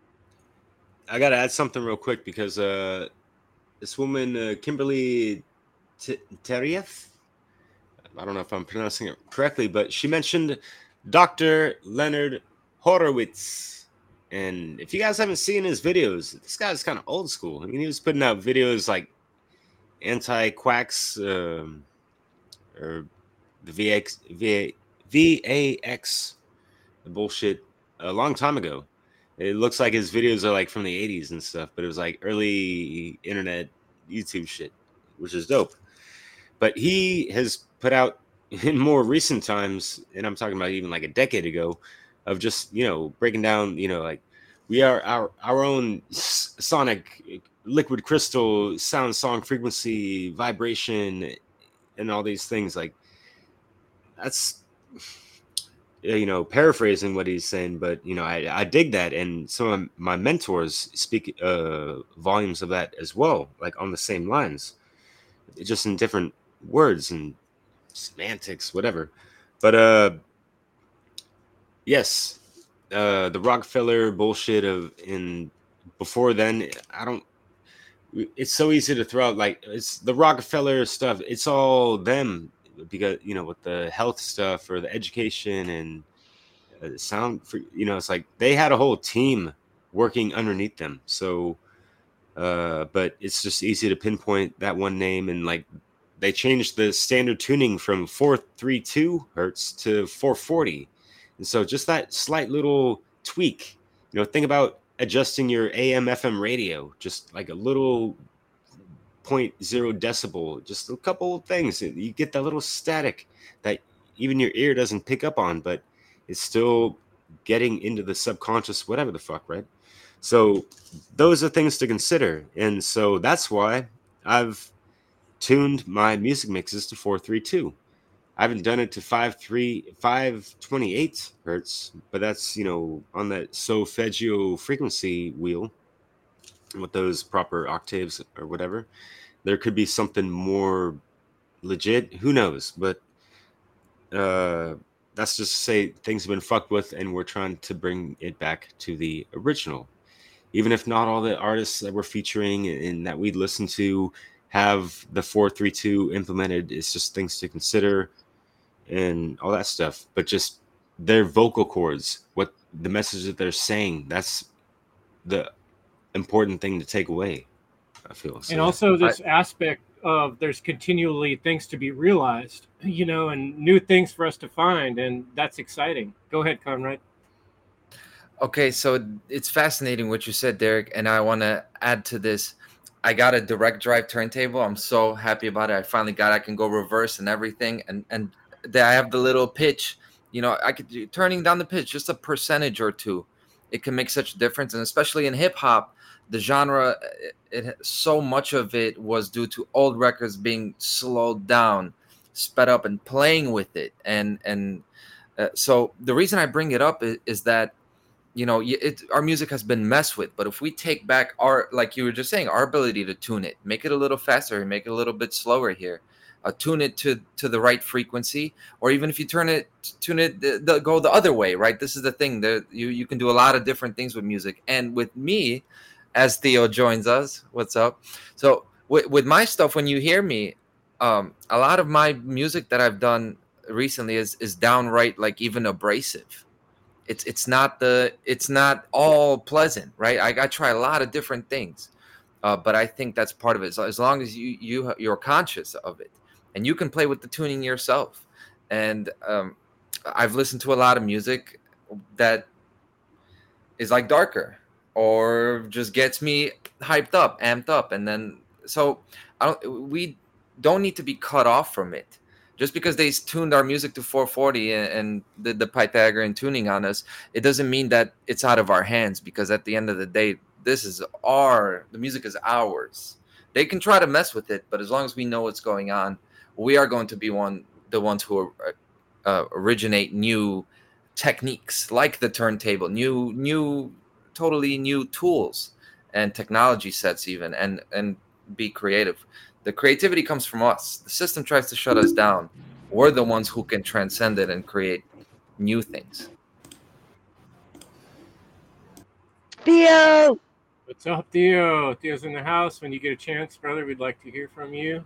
I gotta add something real quick because uh, this woman, uh, Kimberly T- Terieff, I don't know if I'm pronouncing it correctly, but she mentioned Doctor Leonard Horowitz. And if you guys haven't seen his videos, this guy's kind of old school. I mean, he was putting out videos like Anti-Quacks, um, or the V X, V A X, the bullshit, a long time ago. It looks like his videos are like from the eighties and stuff, but it was like early internet YouTube shit, which is dope. But he has put out in more recent times, and I'm talking about even like a decade ago, of just, you know, breaking down, you know, like we are our our own sonic liquid crystal sound, song, frequency, vibration, and all these things. Like that's, you know, paraphrasing what he's saying, but you know, I, I dig that, and some of my mentors speak uh, volumes of that as well, like on the same lines, just in different words and semantics, whatever. But uh, yes, uh, the Rockefeller bullshit of in before then, I don't. It's so easy to throw out like it's the Rockefeller stuff. It's all them because you know with the health stuff or the education and uh, sound for you know it's like they had a whole team working underneath them. So uh but it's just easy to pinpoint that one name, and like they changed the standard tuning from four thirty-two hertz to four forty, and so just that slight little tweak, you know think about adjusting your A M F M radio just like a little point zero decibel, just a couple of things, you get that little static that even your ear doesn't pick up on, but it's still getting into the subconscious, whatever the fuck, right? So those are things to consider, and so that's why I've tuned my music mixes to four thirty-two. I haven't done it to five twenty-eight hertz, but that's, you know, on that solfeggio frequency wheel with those proper octaves or whatever. There could be something more legit, who knows? But uh that's just to say things have been fucked with, and we're trying to bring it back to the original. Even if not all the artists that we're featuring and that we listen to have the four thirty-two implemented, it's just things to consider and all that stuff. But just their vocal cords, what the message that they're saying, that's the important thing to take away, I feel. So, And also this I, aspect of there's continually things to be realized, you know, and new things for us to find, and that's exciting. Go ahead, Conrad. Okay, so it's fascinating what you said, Derek, and I want to add to this. I got a direct drive turntable. I'm so happy about it. I finally got it. I can go reverse and everything, and and I have the little pitch. You know, I could turning down the pitch just a percentage or two. It can make such a difference, and especially in hip hop, the genre, it, it so much of it was due to old records being slowed down, sped up, and playing with it. And and uh, so the reason I bring it up is, is that, you know, it, our music has been messed with. But if we take back our, like you were just saying, our ability to tune it, make it a little faster, make it a little bit slower here, uh, tune it to to the right frequency, or even if you turn it, tune it, the, the, go the other way, right? This is the thing that you you can do a lot of different things with music. And with me, as Theo joins us, what's up? So with with my stuff, when you hear me, um, a lot of my music that I've done recently is is downright like even abrasive. It's it's not the it's not all pleasant, right? I, I try a lot of different things, uh, but I think that's part of it. So as long as you you you're conscious of it, and you can play with the tuning yourself. And um, I've listened to a lot of music that is like darker, or just gets me hyped up, amped up, and then so I don't. We don't need to be cut off from it. Just because they tuned our music to four forty and, and did the Pythagorean tuning on us, it doesn't mean that it's out of our hands, because at the end of the day, this is our, the music is ours. They can try to mess with it, but as long as we know what's going on, we are going to be one, the ones who uh, originate new techniques like the turntable, new, new, totally new tools and technology sets even, and, and be creative. The creativity comes from us. The system tries to shut us down. We're the ones who can transcend it and create new things. Theo! What's up, Theo? Theo's in the house. When you get a chance, brother, we'd like to hear from you.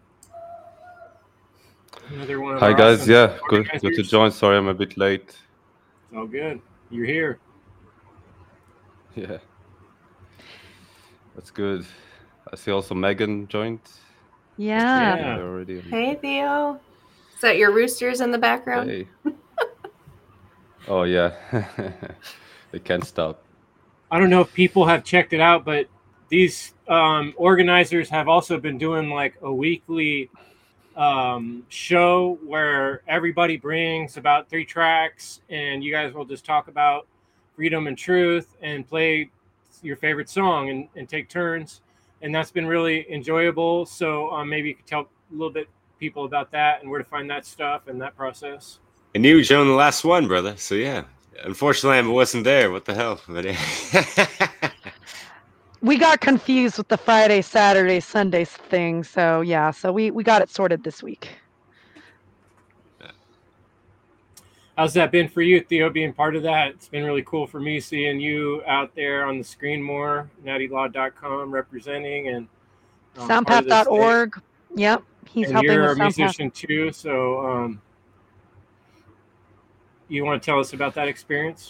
Another one of Hi our guys, awesome yeah, good, good to organizers. join. Sorry, I'm a bit late. It's all good. You're here. Yeah, that's good. I see also Megan joined. Yeah. Yeah. They're already. Hey, Theo. Is that your roosters in the background? Hey. Oh yeah, they can't stop. I don't know if people have checked it out, but these um, organizers have also been doing like a weekly um, show where everybody brings about three tracks, and you guys will just talk about freedom and truth and play your favorite song and, and take turns. And that's been really enjoyable. So um, maybe you could tell a little bit people about that and where to find that stuff and that process. And you was on the last one, brother. So yeah, unfortunately I wasn't there. What the hell? But yeah. We got confused with the Friday, Saturday, Sunday thing. So yeah, so we, we got it sorted this week. How's that been for you, Theo, being part of that? It's been really cool for me seeing you out there on the screen more, natty law dot com representing, and um, part of Soundpath this dot thing. org. Yep. He's And helping you're with a Soundpath. musician too, so um, you want to tell us about that experience?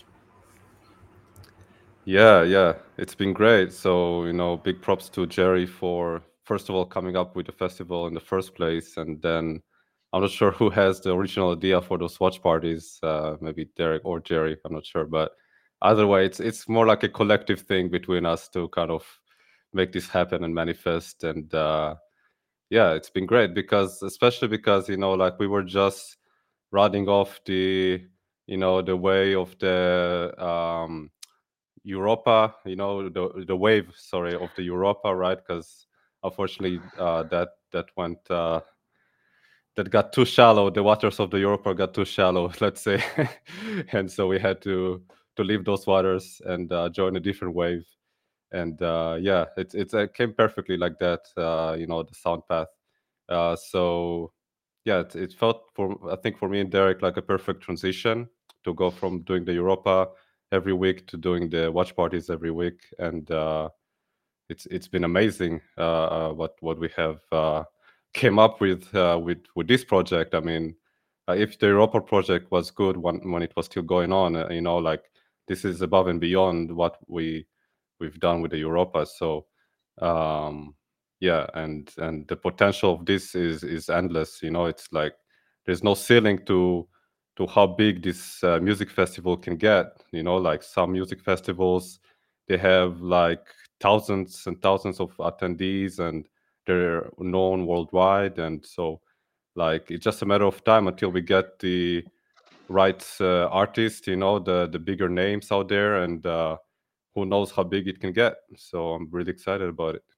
Yeah, yeah, it's been great. So, you know, big props to Jerry for, first of all, coming up with the festival in the first place. And then I'm not sure who has the original idea for those watch parties, uh, maybe Derek or Jerry, I'm not sure. But either way, it's it's more like a collective thing between us to kind of make this happen and manifest. And uh, yeah, it's been great because, especially because, you know, like we were just riding off the, you know, the way of the um, Europa, you know, the the wave, sorry, of the Europa, right? Because unfortunately, uh, that that went uh, that got too shallow. The waters of the Europa got too shallow, let's say, and so we had to to leave those waters and uh, join a different wave. And uh, yeah, it it's it came perfectly like that. Uh, you know, the sound path. Uh, so yeah, it, it felt for I think for me and Derek like a perfect transition to go from doing the Europa every week to doing the watch parties every week, and uh, it's it's been amazing uh, uh, what what we have uh, came up with uh, with with this project. I mean, uh, if the Europa project was good when when it was still going on, uh, you know, like this is above and beyond what we we've done with the Europa. So um, yeah, and and the potential of this is is endless. You know, it's like there's no ceiling to to how big this uh, music festival can get. You know, like some music festivals, they have like thousands and thousands of attendees, and they're known worldwide. And so, like, it's just a matter of time until we get the right uh, artists. You know, the the bigger names out there, and uh, who knows how big it can get. So I'm really excited about it.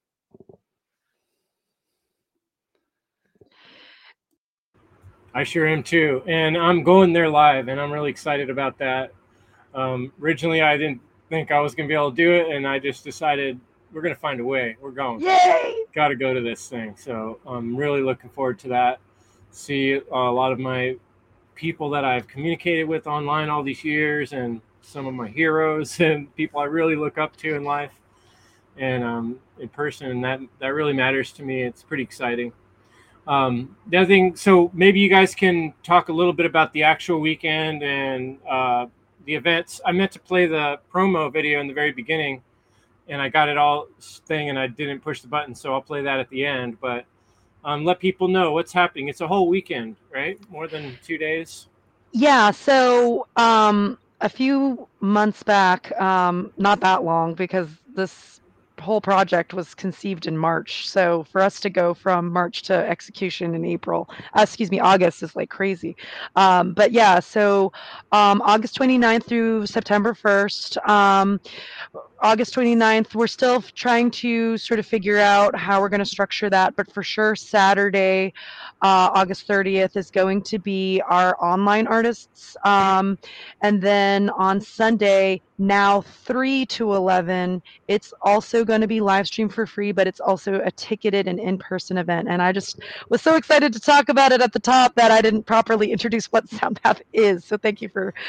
I sure am too, and I'm going there live, and I'm really excited about that. Um, originally, I didn't think I was going to be able to do it, and I just decided we're going to find a way. We're going. Yay! Got to go to this thing. So I'm really looking forward to that. See a lot of my people that I've communicated with online all these years, and some of my heroes and people I really look up to in life, and um, in person, and that that really matters to me. It's pretty exciting. Um, the other thing, so maybe you guys can talk a little bit about the actual weekend and uh, the events. I meant to play the promo video in the very beginning, and I got it all thing, and I didn't push the button, so I'll play that at the end. But um, let people know what's happening. It's a whole weekend, right? More than two days. Yeah. So um, a few months back, um, not that long, because this whole project was conceived in March. So for us to go from March to execution in April, uh, excuse me, August is like crazy. Um, but yeah, so um, August twenty-ninth through September first. Um, August twenty-ninth, we're still trying to sort of figure out how we're going to structure that, but for sure Saturday, uh, August thirtieth is going to be our online artists. Um, and then on Sunday, now three to eleven, it's also going to be live streamed for free, but it's also a ticketed and in-person event. And I just was so excited to talk about it at the top that I didn't properly introduce what SoundPath is. So thank you for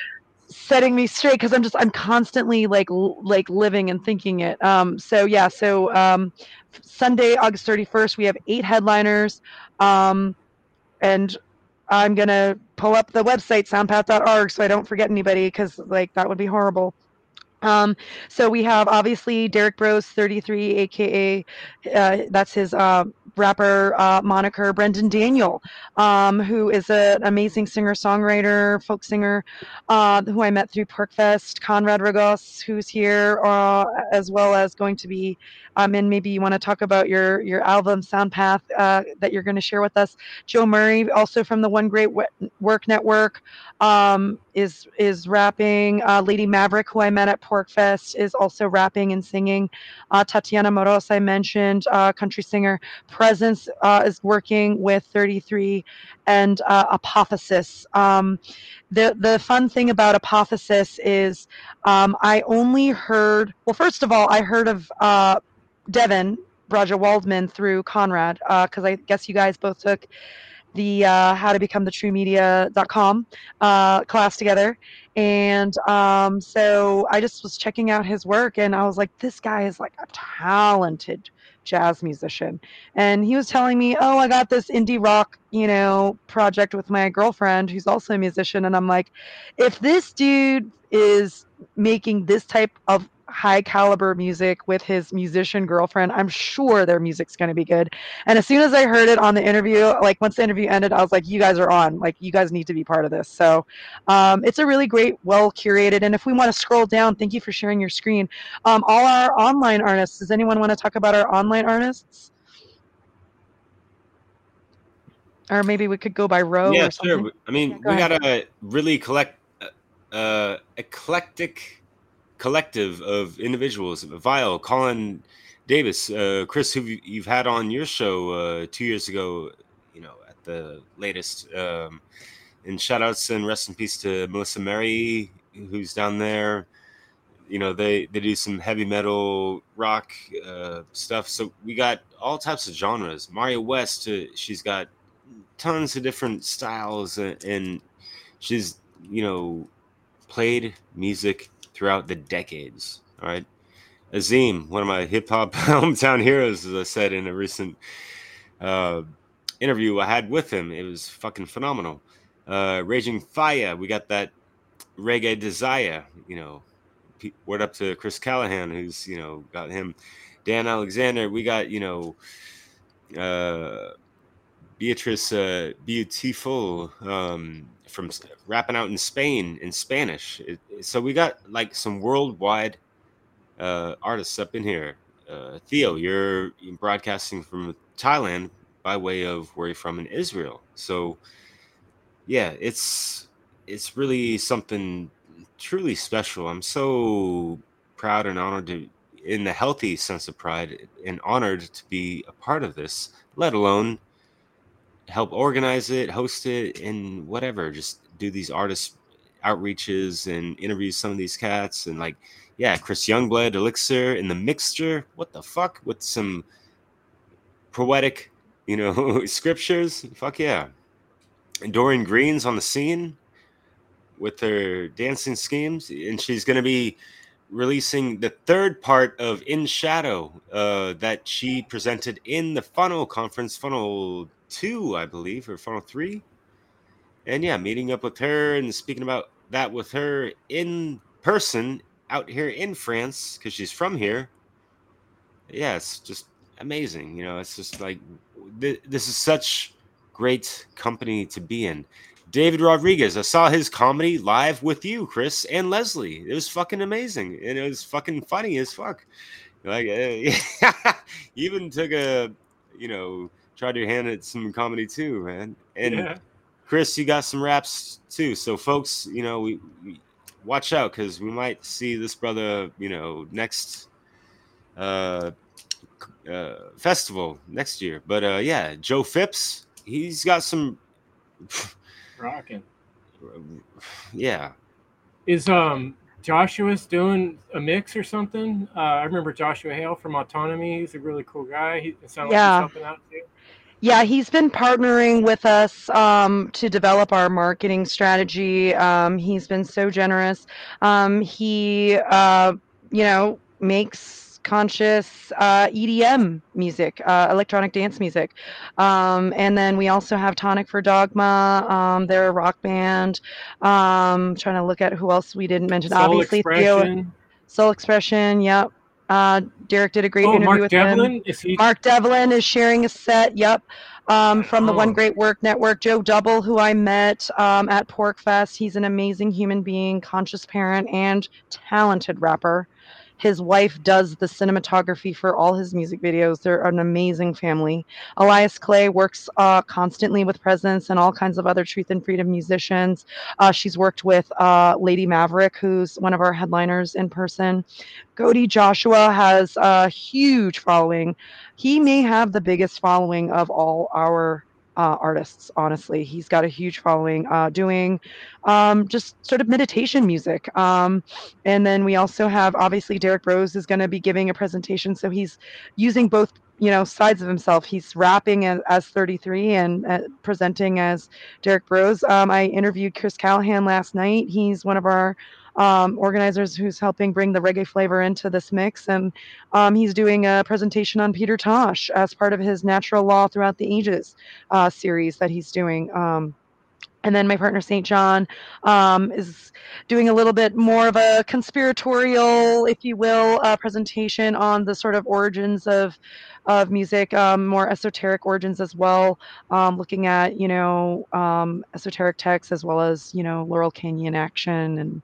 setting me straight, because I'm just I'm constantly like l- like living and thinking it. Um, so yeah, so um, Sunday, August thirty-first, we have eight headliners, um, and I'm gonna pull up the website soundpath dot org so I don't forget anybody, because like that would be horrible. Um, so we have obviously Derek Bros thirty-three, aka uh, that's his uh, rapper uh, moniker. Brendan Daniel, um, who is a, an amazing singer-songwriter, folk singer, uh, who I met through PorkFest. Conrad Ragos, who's here, uh, as well as going to be. Um, and maybe you want to talk about your your album Soundpath uh, that you're going to share with us. Joe Murray, also from the One Great Work Network, um, is is rapping. Uh, Lady Maverick, who I met at PorkFest, is also rapping and singing. Uh, Tatiana Moros, I mentioned, uh, country singer. Presence uh, is working with thirty-three, and uh, Apophysis. Um, the the fun thing about Apophysis is um, I only heard. Well, first of all, I heard of uh, Devin Roger Waldman through Conrad, because uh, I guess you guys both took the uh, how to become the true media dot com uh, class together. And um, so I just was checking out his work, and I was like, this guy is like a talented jazz musician. And he was telling me, oh, I got this indie rock, you know, project with my girlfriend who's also a musician. And I'm like, if this dude is making this type of high caliber music with his musician girlfriend, I'm sure their music's going to be good. And as soon as I heard it on the interview, like once the interview ended, I was like, you guys are on, like you guys need to be part of this. So um, it's a really great, well curated. And if we want to scroll down, thank you for sharing your screen. Um, all our online artists, does anyone want to talk about our online artists? Or maybe we could go by row yeah, or something. sure. I mean, Yeah, go we ahead. got a really collect, uh, eclectic collective of individuals. Vile, Colin Davis, uh, Chris, who you've had on your show uh, two years ago, you know, at the latest. Um, and shout outs and rest in peace to Melissa Mary, who's down there. You know, they, they do some heavy metal rock uh, stuff. So we got all types of genres. Maria West, uh, she's got tons of different styles, and, and she's, you know, played music throughout the decades. All right. Azim, one of my hip hop hometown heroes, as I said in a recent uh, interview I had with him. It was fucking phenomenal. Uh, Raging Fire, we got that reggae desire, you know. Word up to Chris Callahan, who's, you know, got him. Dan Alexander, we got, you know, uh, Beatrice uh, Beautiful um, from rapping out in Spain in Spanish. It, so we got like some worldwide uh, artists up in here. Uh, Theo, you're broadcasting from Thailand by way of where you're from in Israel. So yeah, it's it's really something truly special. I'm so proud and honored to, in the healthy sense of pride, and honored to be a part of this, let alone help organize it, host it, and whatever. Just do these artist outreaches and interview some of these cats. And like, yeah, Chris Youngblood, Elixir, and the Mixture. What the fuck? With some poetic, you know, scriptures. Fuck yeah. And Dorian Green's on the scene with her dancing schemes, and she's going to be releasing the third part of In Shadow uh, that she presented in the Funnel Conference, Funnel two, I believe, or Funnel three. And yeah, meeting up with her and speaking about that with her in person out here in France, because she's from here. Yeah, it's just amazing. You know, it's just like, th- this is such great company to be in. David Rodriguez, I saw his comedy live with you, Chris, and Leslie. It was fucking amazing, and it was fucking funny as fuck. Like, uh, even took a, you know, tried your hand at some comedy too, man. And Yeah. Chris, you got some raps too. So, folks, you know, we, we watch out, because we might see this brother, you know, next uh, uh, festival next year. But uh, yeah, Joe Phipps, he's got some. Rocking. Yeah. Is um Joshua's doing a mix or something? Uh, I remember Joshua Hale from Autonomy. He's a really cool guy. He it sounds Yeah. like he's helping out too. Yeah, he's been partnering with us um, to develop our marketing strategy. Um, he's been so generous. Um, he, uh, you know, makes conscious uh, E D M music, uh, electronic dance music. Um, and then we also have Tonic for Dogma. Um, they're a rock band. Um, trying to look at who else we didn't mention. Soul Obviously, Theo, Expression. Soul Expression. Yep. Uh, Derek did a great Oh, interview Mark with him. Devlin. Is he? Mark Devlin is sharing a set. Yep. Um, from the One Oh. Great Work Network. Joe Double, who I met um, at PorkFest. He's an amazing human being, conscious parent, and talented rapper. His wife does the cinematography for all his music videos. They're an amazing family. Elias Clay works uh, constantly with Presence and all kinds of other Truth and Freedom musicians. Uh, she's worked with uh, Lady Maverick, who's one of our headliners in person. Cody Joshua has a huge following. He may have the biggest following of all our uh, artists, honestly. He's got a huge following uh, doing um, just sort of meditation music. Um, and then we also have, obviously, Derek Rose is going to be giving a presentation. So he's using both, you know, sides of himself. He's rapping as, as thirty-three and uh, presenting as Derek Rose. Um, I interviewed Chris Callahan last night. He's one of our um, organizers who's helping bring the reggae flavor into this mix. And um, he's doing a presentation on Peter Tosh as part of his Natural Law Throughout the Ages uh, series that he's doing. Um, and then my partner, Saint John, um, is doing a little bit more of a conspiratorial, if you will, uh, presentation on the sort of origins of of music, um, more esoteric origins as well, um, looking at, you know, um, esoteric texts as well as, you know, Laurel Canyon action and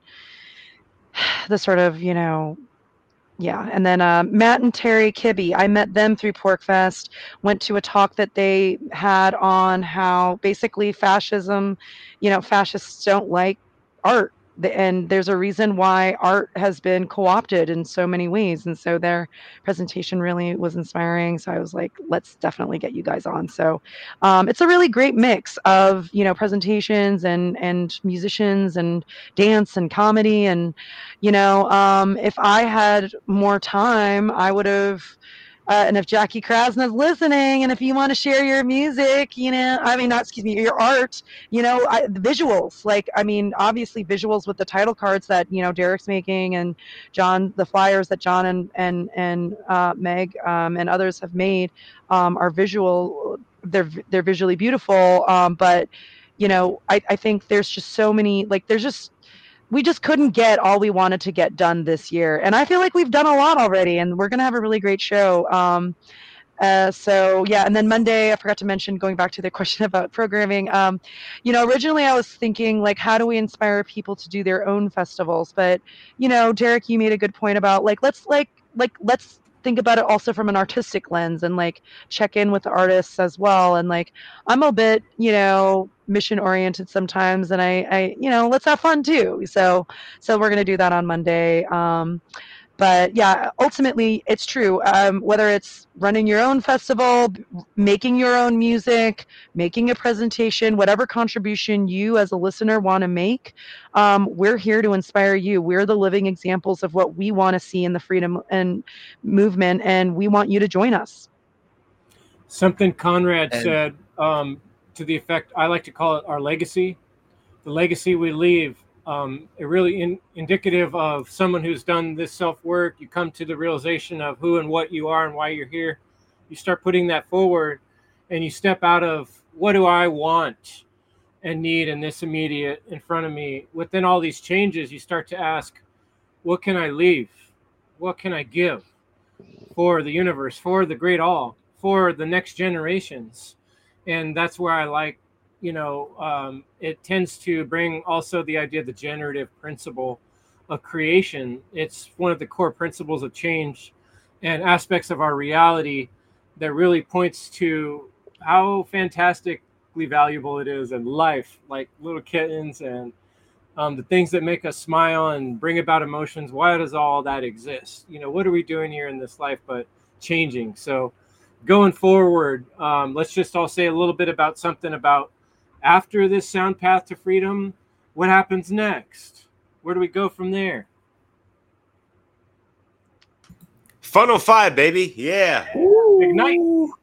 the sort of, you know, yeah. And then uh, Matt and Terry Kibbe, I met them through PorkFest, went to a talk that they had on how basically fascism, you know, fascists don't like art. The- And there's a reason why art has been co-opted in so many ways. And so their presentation really was inspiring. So I was like, let's definitely get you guys on. So um, it's a really great mix of, you know, presentations and, and musicians and dance and comedy. And, you know, um, if I had more time, I would have, uh, and if Jackie Krasna's listening, and if you want to share your music, you know, I mean, not, excuse me, your art, you know, I, the visuals, like, I mean, obviously visuals with the title cards that, you know, Derek's making and John, the flyers that John and, and, and uh, Meg um, and others have made um, are visual, they're, they're visually beautiful. Um, but, you know, I, I think there's just so many, like, there's just, we just couldn't get all we wanted to get done this year. And I feel like we've done a lot already, and we're going to have a really great show. Um, uh, so yeah, and then Monday, I forgot to mention, going back to the question about programming, um, you know, originally I was thinking, like, how do we inspire people to do their own festivals? But, you know, Derek, you made a good point about, like, let's, like, like, let's think about it also from an artistic lens and, like, check in with the artists as well. And, like, I'm a bit, you know, mission oriented sometimes, and I, I, you know, let's have fun too. So, so we're going to do that on Monday. Um, but yeah, ultimately it's true. Um, whether it's running your own festival, making your own music, making a presentation, whatever contribution you as a listener want to make, um, we're here to inspire you. We're the living examples of what we want to see in the freedom and movement, and we want you to join us. Something Conrad And- said um, to the effect, I like to call it our legacy. The legacy we leave, um, it really in, indicative of someone who's done this self-work. You come to the realization of who and what you are and why you're here. You start putting that forward, and you step out of what do I want and need in this immediate in front of me. Within all these changes, you start to ask, what can I leave? What can I give for the universe, for the great all, for the next generations? And that's where I like, you know, um, it tends to bring also the idea of the generative principle of creation. It's one of the core principles of change and aspects of our reality that really points to how fantastically valuable it is in life, like little kittens and um, the things that make us smile and bring about emotions. Why does all that exist? You know, what are we doing here in this life but changing? So going forward, um, let's just all say a little bit about something about after this sound path to freedom. What happens next? Where do we go from there? Funnel five, baby. Yeah. Ignite.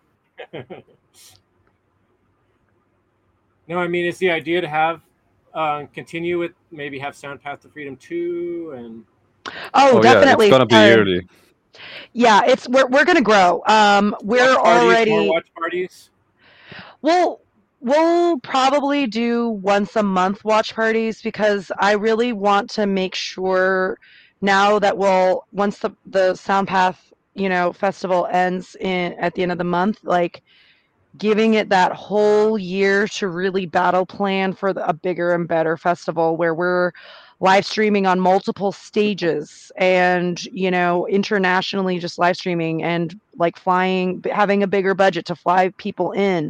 No, I mean, it's the idea to have uh, continue with maybe have sound path to freedom two and Oh, Oh definitely. yeah, it's gonna be Uh, yearly. yeah, it's we're we're gonna grow. Um, we're watch parties, already more watch parties. We'll we'll probably do once a month watch parties because I really want to make sure now that we'll once the the Sound Path, you know, festival ends in at the end of the month, like giving it that whole year to really battle plan for the, a bigger and better festival where we're live streaming on multiple stages and you know internationally just live streaming and like flying having a bigger budget to fly people in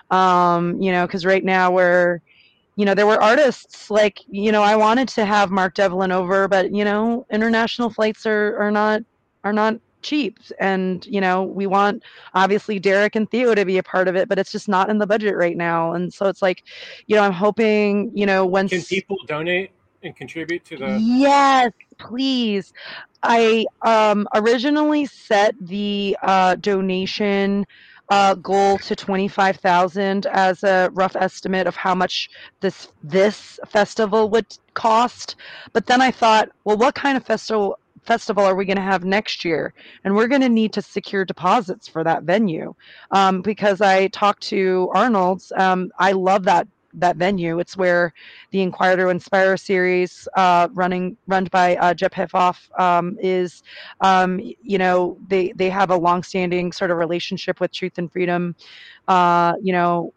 um you know because right now we're you know there were artists like you know I wanted to have Mark Devlin over but you know international flights are are not are not cheap and you know we want obviously Derek and Theo to be a part of it but it's just not in the budget right now and so it's like you know I'm hoping you know once Can people donate and contribute to the yes please I um originally set the uh donation uh goal to twenty-five thousand as a rough estimate of how much this this festival would cost but then I thought well what kind of festival festival are we going to have next year and we're going to need to secure deposits for that venue um because I talked to Arnold's um I love that that venue it's where the Inquire to Inspire series, uh, running run by uh, Jep Hiffoff, um, is, um, you know, they they have a longstanding sort of relationship with Truth and Freedom, uh, you know,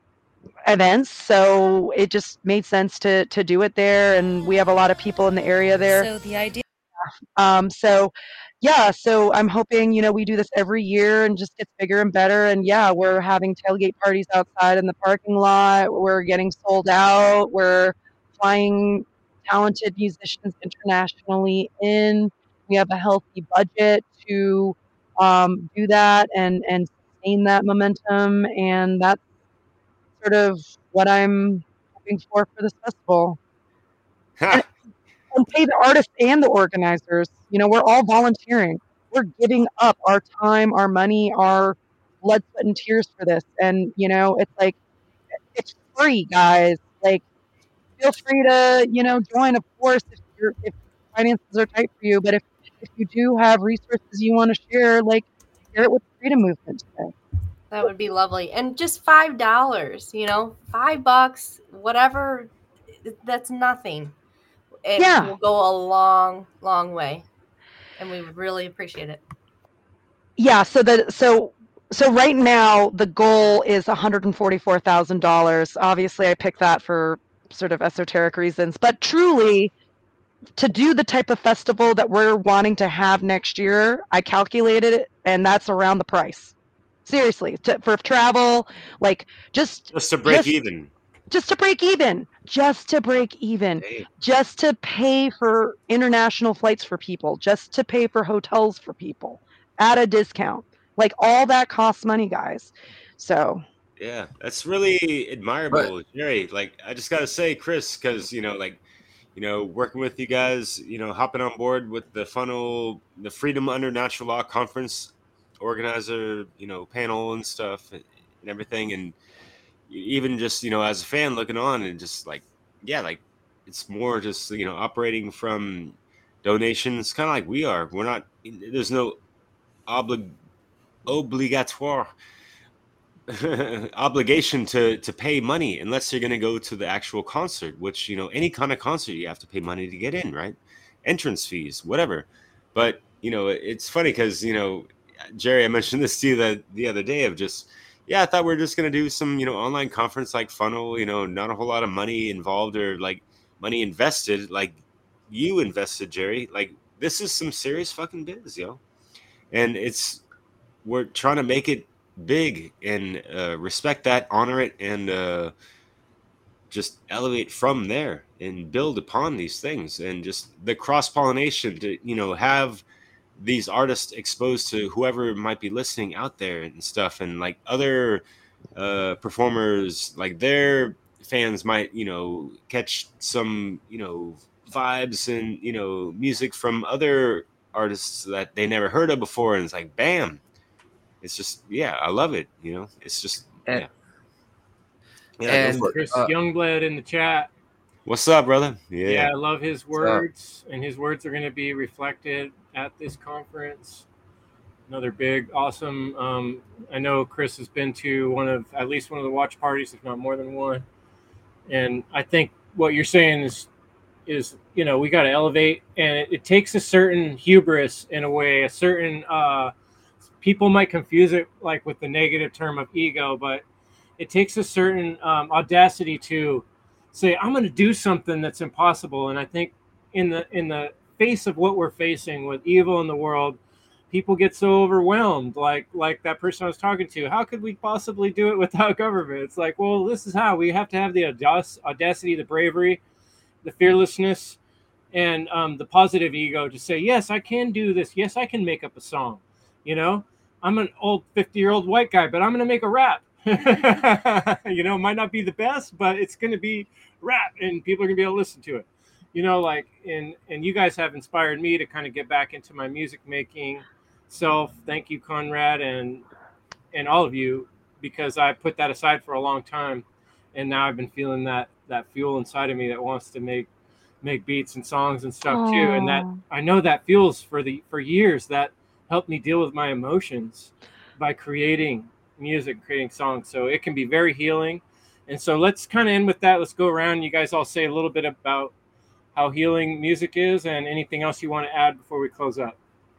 events. So it just made sense to to do it there, and we have a lot of people in the area there. So the idea. Um, so yeah, so I'm hoping, you know, we do this every year and just gets bigger and better. And yeah, we're having tailgate parties outside in the parking lot. We're getting sold out. We're flying talented musicians internationally in. We have a healthy budget to um, do that and and sustain that momentum. And that's sort of what I'm hoping for for this festival. And and pay the artists and the organizers. You know, we're all volunteering. We're giving up our time, our money, our blood, sweat, and tears for this. And, you know, it's like, it's free, guys. Like, feel free to, you know, join, of course, if your if finances are tight for you. But if, if you do have resources you want to share, like, share it with the freedom movement today. That would be lovely. And just five dollars, you know, five bucks, whatever, that's nothing. It Yeah. will go a long, long way. And we would really appreciate it. Yeah, so the so so right now the goal is one hundred forty-four thousand dollars. Obviously, I picked that for sort of esoteric reasons, but truly to do the type of festival that we're wanting to have next year, I calculated it and that's around the price. Seriously, to, for travel, like just Just to break just, even. just to break even, just to break even, Hey, just to pay for international flights for people, just to pay for hotels for people at a discount. Like all that costs money, guys. So yeah, that's really But admirable, Jerry. Like, I just gotta say, Chris, because you know, like, you know, working with you guys, you know, hopping on board with the funnel, the Freedom Under Natural Law Conference organizer, you know, panel and stuff and, and everything, and even just you know, as a fan looking on and just like, yeah, like it's more just you know, operating from donations, kind of like we are. We're not. There's no oblig obligatoire obligation to to pay money unless you're going to go to the actual concert, which you know any kind of concert you have to pay money to get in, right? Entrance fees, whatever. But you know it's funny because you know Jerry, I mentioned this to you the, the other day of just yeah, I thought we are just going to do some you know online conference like funnel, you know not a whole lot of money involved or like money invested like you invested, Jerry. Like this is some serious fucking biz, yo. And it's we're trying to make it big and uh, respect that, honor it, and uh, just elevate from there and build upon these things and just the cross pollination to you know have these artists exposed to whoever might be listening out there and stuff, and like other uh, performers, like their fans might you know catch some you know vibes and you know music from other artists that they never heard of before, and it's like bam, it's just yeah, I love it. You know, it's just and yeah, yeah. Go and for it. Chris uh, Youngblood in the chat. What's up, brother? Yeah, Yeah, I love his what's up? words, and his words are going to be reflected at this conference. Another big, awesome. Um, I know Chris has been to one of at least one of the watch parties, if not more than one. And I think what you're saying is, is you know, we got to elevate, and it, it takes a certain hubris in a way, a certain. Uh, people might confuse it like with the negative term of ego, but it takes a certain um, audacity to say I'm going to do something that's impossible. And I think in the in the face of what we're facing with evil in the world, people get so overwhelmed. Like like that person I was talking to, how could we possibly do it without government? It's like, well, this is how we have to have the audacity, the bravery, the fearlessness, and um, the positive ego to say, yes, I can do this. Yes, I can make up a song. You know, I'm an old fifty year old white guy, but I'm going to make a rap. You know, it might not be the best, but it's going to be rap and people are going to be able to listen to it. You know, like, and, and you guys have inspired me to kind of get back into my music making self. Thank you, Conrad, and, and all of you, because I put that aside for a long time. And now I've been feeling that, that fuel inside of me that wants to make, make beats and songs and stuff too. And that Aw. I know that feels for the, for years that helped me deal with my emotions by creating music, creating songs. So it can be very healing. And so let's kind of end with that. Let's go around. You guys all say a little bit about how healing music is and anything else you want to add before we close up.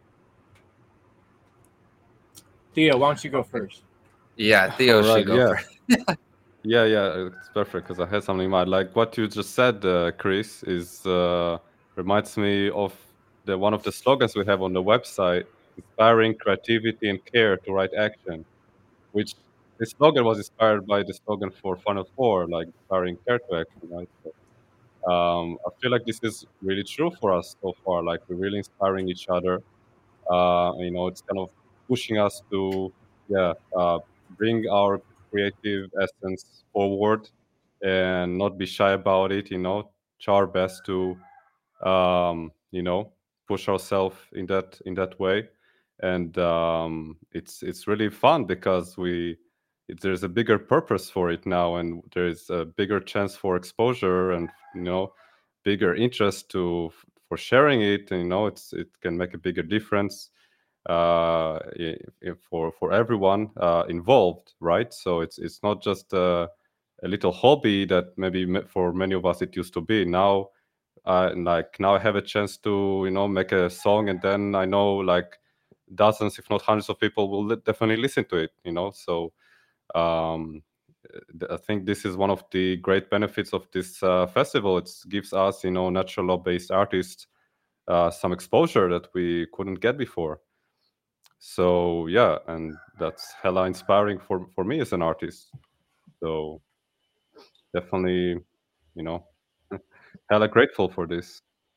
Theo, why don't you go first? Yeah, Theo All right, should go yeah. first. Yeah, yeah, it's perfect because I had something in mind. Like what you just said, uh, Chris, is uh, reminds me of the one of the slogans we have on the website: inspiring creativity and care to right action. Which this slogan was inspired by the slogan for Funnel Four, like inspiring care to action. Right? So, um, I feel like this is really true for us so far. Like we're really inspiring each other. Uh, you know, it's kind of pushing us to, yeah, uh, bring our creative essence forward and not be shy about it. You know, try our best to, um, you know, push ourselves in that in that way, and um, it's it's really fun because we it, there's a bigger purpose for it now, and there's a bigger chance for exposure and you know bigger interest to for sharing it. And, you know, it's it can make a bigger difference uh, i- i- for for everyone uh, involved, right? So it's it's not just a, a little hobby that maybe ma- for many of us it used to be. Now, uh, like now I have a chance to you know make a song, and then I know like dozens, if not hundreds, of people will li- definitely listen to it. You know, so um, th- I think this is one of the great benefits of this uh, festival. It gives us, you know, natural law-based artists uh, some exposure that we couldn't get before. So yeah, and that's hella inspiring for for me as an artist. So definitely, you know, hella grateful for this.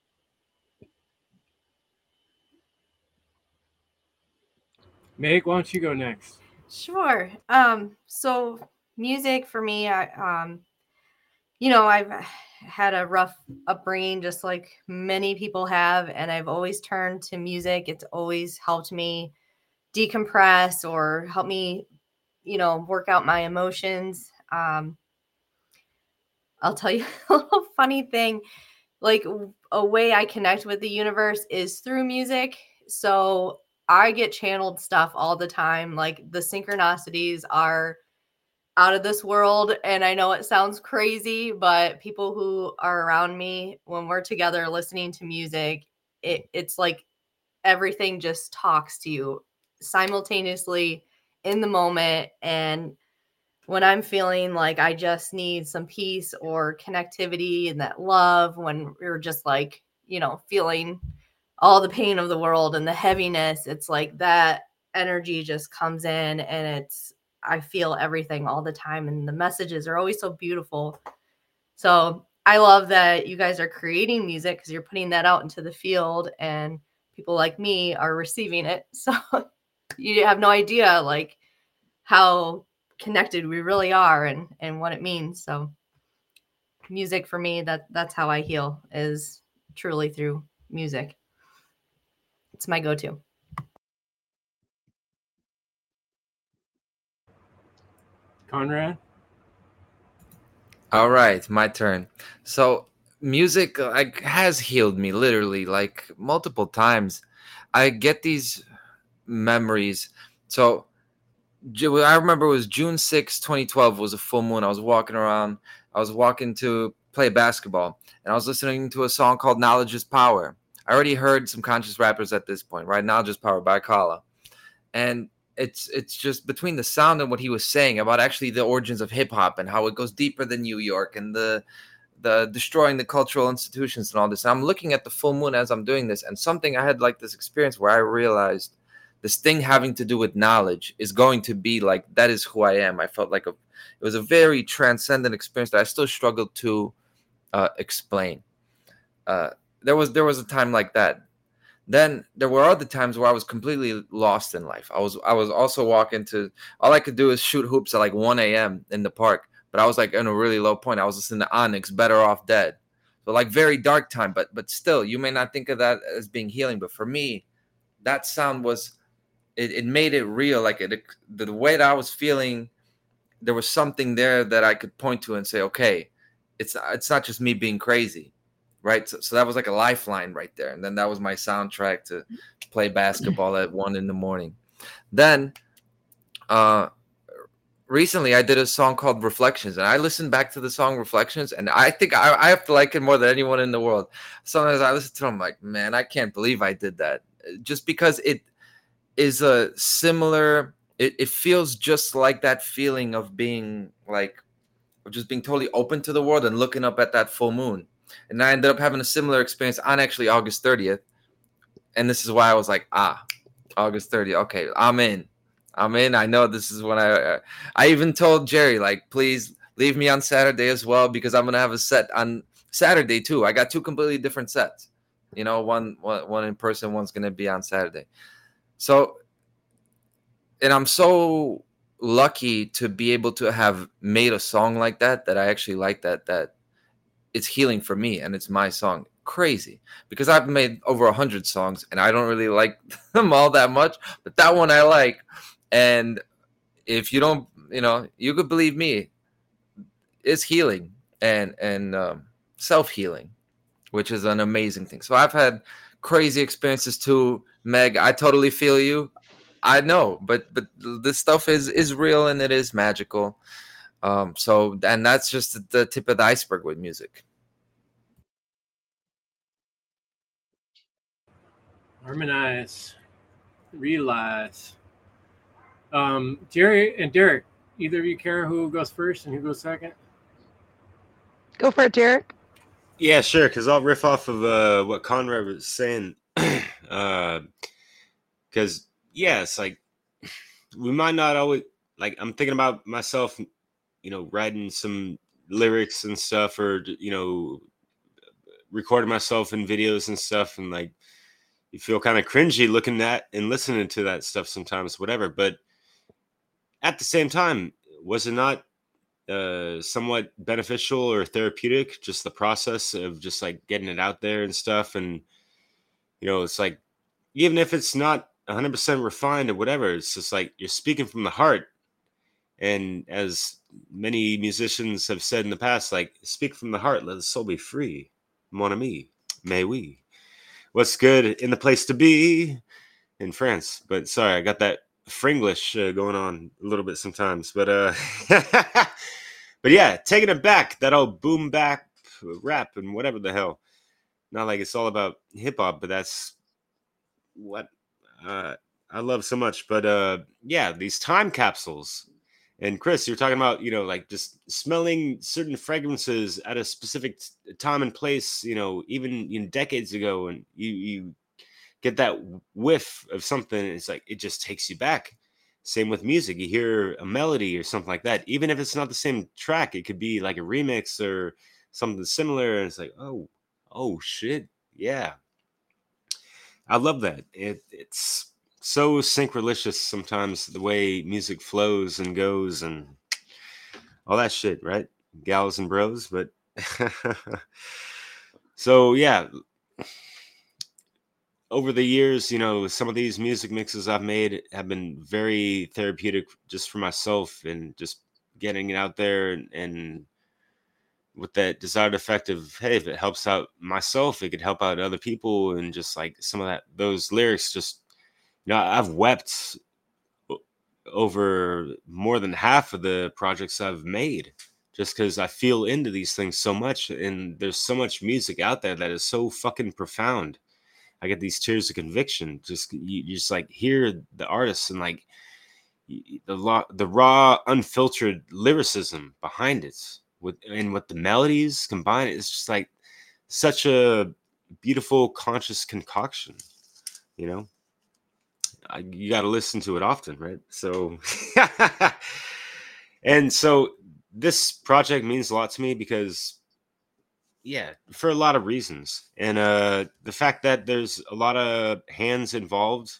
Meg, why don't you go next? Sure. Um, so music for me, I um, you know, I've had a rough upbringing, just like many people have, and I've always turned to music. It's always helped me decompress or help me, you know, work out my emotions. Um, I'll tell you a little funny thing. Like a way I connect with the universe is through music. So I get channeled stuff all the time. Like the synchronicities are out of this world. And I know it sounds crazy, but people who are around me when we're together listening to music, it, it's like everything just talks to you simultaneously in the moment. And when I'm feeling like I just need some peace or connectivity and that love, when we're just like, you know, feeling all the pain of the world and the heaviness, it's like that energy just comes in and it's, I feel everything all the time. And the messages are always so beautiful. So I love that you guys are creating music because you're putting that out into the field and people like me are receiving it. So you have no idea like how connected we really are and and what it means. So music for me, that that's how I heal, is truly through music. It's my go-to. Conrad? All right, my turn. So music like has healed me literally like multiple times. I get these memories. So Ju- I remember it was June sixth, twenty twelve was a full moon. I was walking around. I was walking to play basketball and I was listening to a song called Knowledge is Power. I already heard some conscious rappers at this point, right? Knowledge is Power by Kala. And it's it's just between the sound and what he was saying about actually the origins of hip hop and how it goes deeper than New York and the the destroying the cultural institutions and all this. And I'm looking at the full moon as I'm doing this, and something I had like this experience where I realized this thing having to do with knowledge is going to be like that is who I am. I felt like a it was a very transcendent experience that I still struggled to uh, explain. Uh, there was there was a time like that. Then there were other times where I was completely lost in life. I was I was also walking to all I could do is shoot hoops at like one a.m. in the park, but I was like in a really low point. I was listening to Onyx, Better Off Dead. So like very dark time, but but still, you may not think of that as being healing, but for me, that sound was it, it made it real. Like it the way that I was feeling, there was something there that I could point to and say, okay, it's it's not just me being crazy. Right. So, so that was like a lifeline right there. And then that was my soundtrack to play basketball at one in the morning. Then uh, recently I did a song called Reflections, and I listened back to the song Reflections, and I think I, I have to like it more than anyone in the world. Sometimes I listen to it, I'm like, man, I can't believe I did that. Just because it is a similar, it, it feels just like that feeling of being like, of just being totally open to the world and looking up at that full moon. And I ended up having a similar experience on actually August thirtieth. And this is why I was like, ah, August thirtieth. Okay, I'm in. I'm in. I know this is when I uh, I even told Jerry, like, please leave me on Saturday as well, because I'm going to have a set on Saturday too. I got two completely different sets. You know, one one, one in person, one's going to be on Saturday. So, and I'm so lucky to be able to have made a song like that, that I actually like that, that it's healing for me and it's my song. Crazy, because I've made over a hundred songs and I don't really like them all that much, but that one I like. And if you don't, you know, you could believe me, it's healing and and um, self-healing, which is an amazing thing. So I've had crazy experiences too, Meg. I totally feel you. I know, but but this stuff is is real and it is magical. Um, so, and that's just the tip of the iceberg with music. Harmonize, realize. Um, Jerry and Derek, either of you care who goes first and who goes second? Go for it, Derek. Yeah, sure. Because I'll riff off of uh, what Conrad was saying. Because uh, yeah, it's like we might not always like. I'm thinking about myself, you know, writing some lyrics and stuff, or you know, recording myself in videos and stuff, and like you feel kind of cringy looking at and listening to that stuff sometimes, whatever. But at the same time, was it not uh, somewhat beneficial or therapeutic? Just the process of just like getting it out there and stuff, and you know, it's like even if it's not one hundred percent refined or whatever, it's just like you're speaking from the heart. And as many musicians have said in the past, like, speak from the heart, let the soul be free. Mon ami, may we. What's good in the place to be in France? But sorry, I got that Fringlish uh, going on a little bit sometimes. But uh, but yeah, taking it back, that old boom bap rap and whatever the hell. Not like it's all about hip hop, but that's what uh, I love so much. But uh, yeah, these time capsules. And Chris, you're talking about, you know, like just smelling certain fragrances at a specific t- time and place, you know, even you know, decades ago, and you, you get that whiff of something. It's like, it just takes you back. Same with music. You hear a melody or something like that. Even if it's not the same track, it could be like a remix or something similar. And it's like, oh, oh shit. Yeah. I love that. It, it's so synchronicious sometimes, the way music flows and goes and all that shit, right? Gals and bros. But so yeah, over the years, you know, some of these music mixes I've made have been very therapeutic just for myself, and just getting it out there, and, and with that desired effect of, hey, if it helps out myself, it could help out other people. And just like some of that, those lyrics just, you know, I've wept over more than half of the projects I've made just because I feel into these things so much. And there's so much music out there that is so fucking profound. I get these tears of conviction. Just you, you just like hear the artists and like the raw, the raw, unfiltered lyricism behind it, with and with the melodies combined. It's just like such a beautiful, conscious concoction, you know. I, you got to listen to it often, right? So, and so this project means a lot to me because, yeah, for a lot of reasons. And uh, the fact that there's a lot of hands involved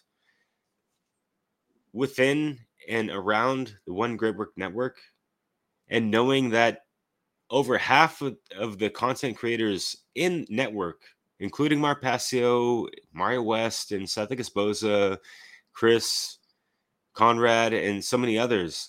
within and around the One Great Work Network, and knowing that over half of, of the content creators in network, including Mark Passio, Mario West, and Seth Esposa, Chris, Conrad, and so many others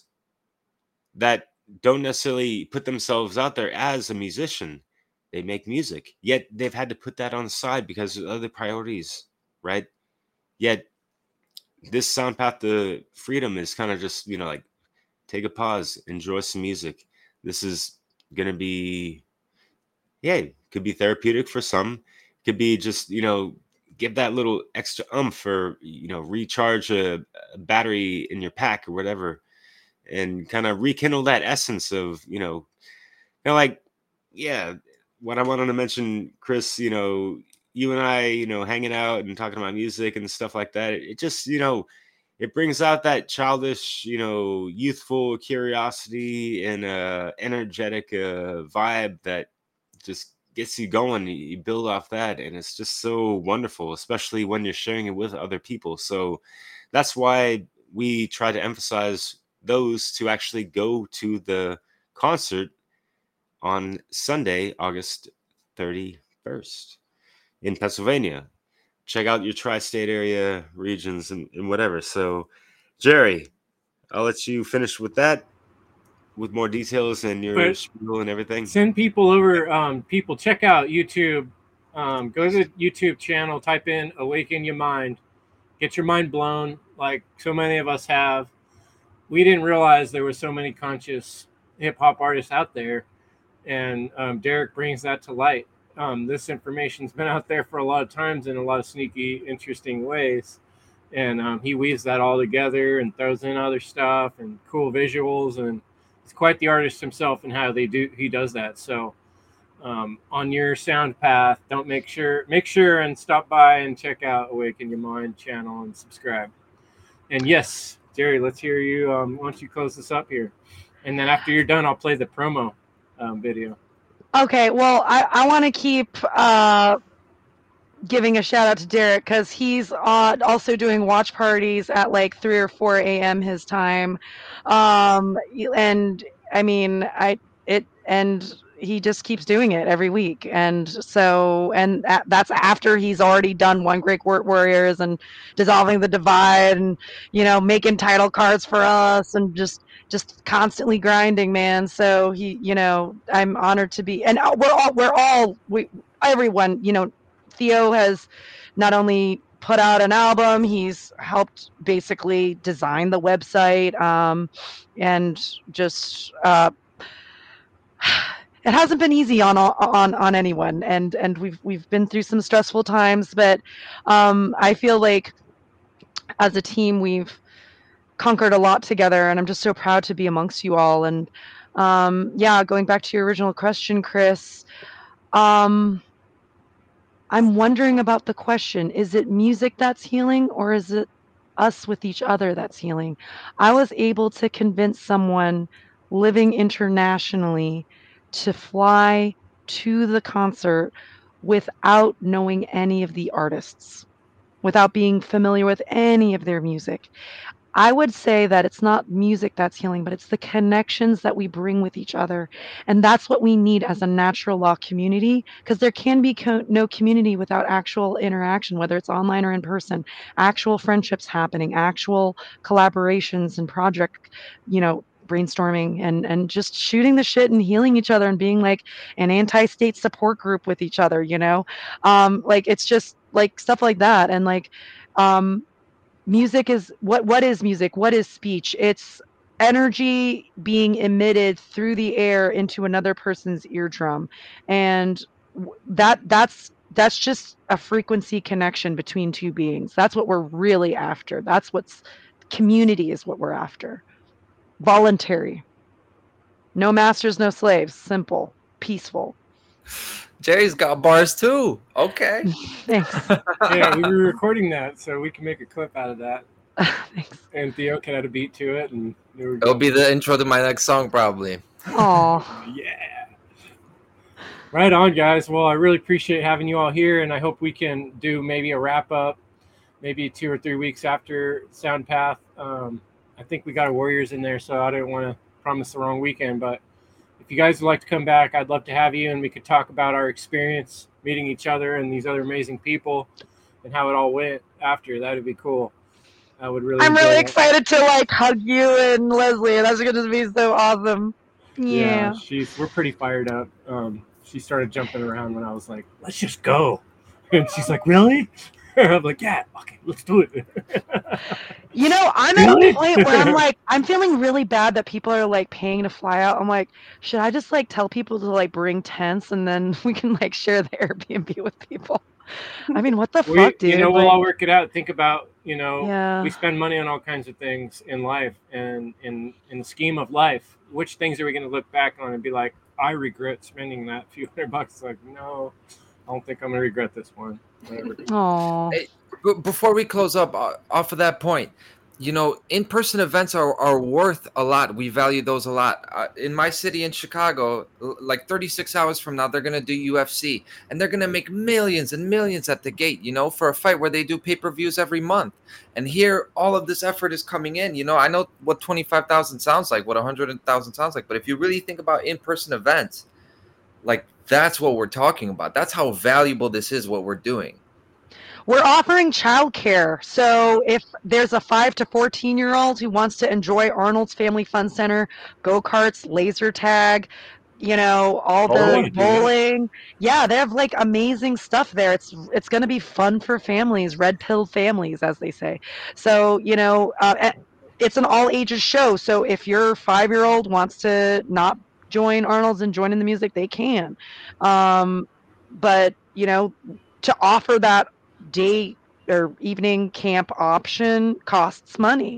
that don't necessarily put themselves out there as a musician. They make music, yet they've had to put that on the side because of other priorities, right? Yet this sound path to freedom is kind of just, you know, like, take a pause, enjoy some music. This is going to be, yeah, could be therapeutic for some. Could be just, you know, give that little extra umph, or, you know, recharge a, a battery in your pack or whatever, and kind of rekindle that essence of, you know, you know, like, yeah, what I wanted to mention, Chris, you know, you and I, you know, hanging out and talking about music and stuff like that. It just, you know, it brings out that childish, you know, youthful curiosity and uh, energetic uh, vibe that just gets you going. You build off that, and it's just so wonderful, especially when you're sharing it with other people. So that's why we try to emphasize those to actually go to the concert on Sunday, August thirty-first in Pennsylvania. Check out your tri-state area regions and, and whatever. So, Jerry, I'll let you finish with that, with more details and your But spiel and everything. Send people over. Um, people, check out YouTube. Um, go to the YouTube channel. Type in "Awaken Your Mind." Get your mind blown, like so many of us have. We didn't realize there were so many conscious hip hop artists out there, and um, Derek brings that to light. Um, this information's been out there for a lot of times in a lot of sneaky, interesting ways, and um, he weaves that all together and throws in other stuff and cool visuals, and he's quite the artist himself in how they do he does that. So um, on your sound path, don't make sure make sure and stop by and check out Awaken Your Mind channel and subscribe. And yes, Jerry, let's hear you. Um, why don't you close this up here, and then after you're done, I'll play the promo. um, video. Okay, well, I, I want to keep uh, giving a shout out to Derek because he's uh, also doing watch parties at like three or four a.m. his time, um, and I mean, I it and he just keeps doing it every week, and so and that, that's after he's already done One Great War- Warriors and Dissolving the Divide, and you know, making title cards for us, and just just constantly grinding, man. So he, you know, I'm honored to be, and uh, we're all we're all we everyone, you know. Theo has not only put out an album, he's helped basically design the website, um, and just uh, it hasn't been easy on on on anyone, and and we've we've been through some stressful times, but um, I feel like as a team we've conquered a lot together, and I'm just so proud to be amongst you all. And um, yeah, going back to your original question, Chris. Um, I'm wondering about the question. Is it music that's healing or is it us with each other that's healing? I was able to convince someone living internationally to fly to the concert without knowing any of the artists, without being familiar with any of their music. I would say that it's not music that's healing, but it's the connections that we bring with each other. And that's what we need as a natural law community, because there can be co- no community without actual interaction, whether it's online or in person, actual friendships happening, actual collaborations and project, you know, brainstorming and and just shooting the shit and healing each other and being like an anti-state support group with each other, you know. Um like it's just like stuff like that. And like um music is what what is music? What is speech? It's energy being emitted through the air into another person's eardrum. And w- that that's that's just a frequency connection between two beings. That's what we're really after. That's what's community is what we're after. Voluntary. No masters, no slaves. Simple, peaceful. Jerry's got bars too. Okay. Thanks. Yeah, we were recording that, so we can make a clip out of that. Thanks. And Theo can add a beat to it, and there we It'll go. be the intro to my next song, probably. Oh, Yeah. Right on, guys. Well, I really appreciate having you all here, and I hope we can do maybe a wrap up, maybe two or three weeks after Soundpath. Um, I think we got our Warriors in there, so I don't want to promise the wrong weekend. But if you guys would like to come back, I'd love to have you, and we could talk about our experience meeting each other and these other amazing people and how it all went after. That would be cool. I would really. I'm enjoy really that. excited to like hug you and Leslie. That's going to be so awesome. Yeah, Yeah. she's we're pretty fired up. Um, she started jumping around when I was like, "Let's just go," and she's like, "Really?" I'm like, "Yeah, okay, let's do it." You know, I'm Really? at a point where I'm like, I'm feeling really bad that people are like paying to fly out. I'm like, should I just like tell people to like bring tents and then we can like share the Airbnb with people? I mean, what the we, fuck, dude? you know, Like, we'll all work it out. Think about, you know, yeah. we spend money on all kinds of things in life, and in in the scheme of life, which things are we going to look back on and be like, I regret spending that few hundred bucks? Like, no, I don't think I'm going to regret this one. Whatever. Oh, Hey, b- before we close up uh, off of that point, you know, in-person events are, are worth a lot. We value those a lot. Uh, in my city in Chicago, l- like thirty-six hours from now, they're going to do U F C, and they're going to make millions and millions at the gate, you know, for a fight where they do pay-per-views every month. And here, all of this effort is coming in. You know, I know what twenty-five thousand sounds like, what one hundred thousand sounds like, but if you really think about in-person events, like that's what we're talking about. That's how valuable this is, what we're doing. we're offering childcare. So if there's a five to fourteen year old who wants to enjoy Arnold's Family Fun Center, go karts, laser tag, you know, all Oh, I the wanna do that. bowling. Yeah, they have like amazing stuff there. It's it's going to be fun for families, red pill families, as they say. So you know, uh, eh, it's an all ages show. So if your five year old wants to not join Arnold's and join in the music, they can. Um, but you know, to offer that day or evening camp option costs money.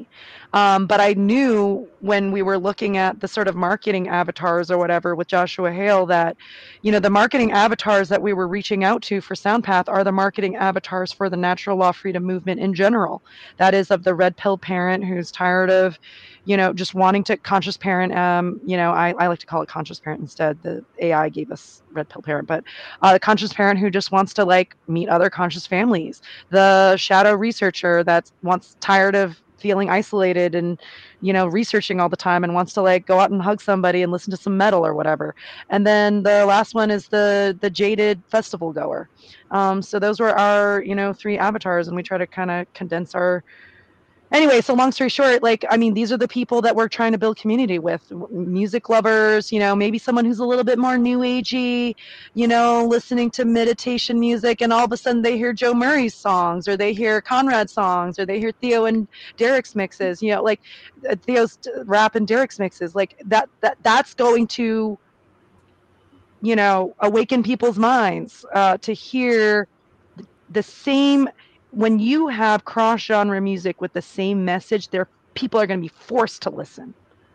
Um, but I knew when we were looking at the sort of marketing avatars or whatever with Joshua Hale that, you know, the marketing avatars that we were reaching out to for SoundPath are the marketing avatars for the natural law freedom movement in general. That is of the red pill parent who's tired of, you know, just wanting to conscious parent. Um, you know, I, I like to call it conscious parent instead. The A I gave us red pill parent, but uh, the conscious parent who just wants to like meet other conscious families. The shadow researcher that wants tired of feeling isolated and, you know, researching all the time and wants to like go out and hug somebody and listen to some metal or whatever. And then the last one is the the jaded festival goer. Um, so those were our, you know, three avatars, and we try to kind of condense our. Anyway, so long story short, like, I mean, these are the people that we're trying to build community with. Music lovers, you know, maybe someone who's a little bit more new agey, you know, listening to meditation music, and all of a sudden they hear Joe Murray's songs, or they hear Conrad songs, or they hear Theo and Derek's mixes, you know, like uh, Theo's rap and Derek's mixes, like that, that that's going to, you know, awaken people's minds uh, to hear the same. When you have cross-genre music with the same message, there people are going to be forced to listen.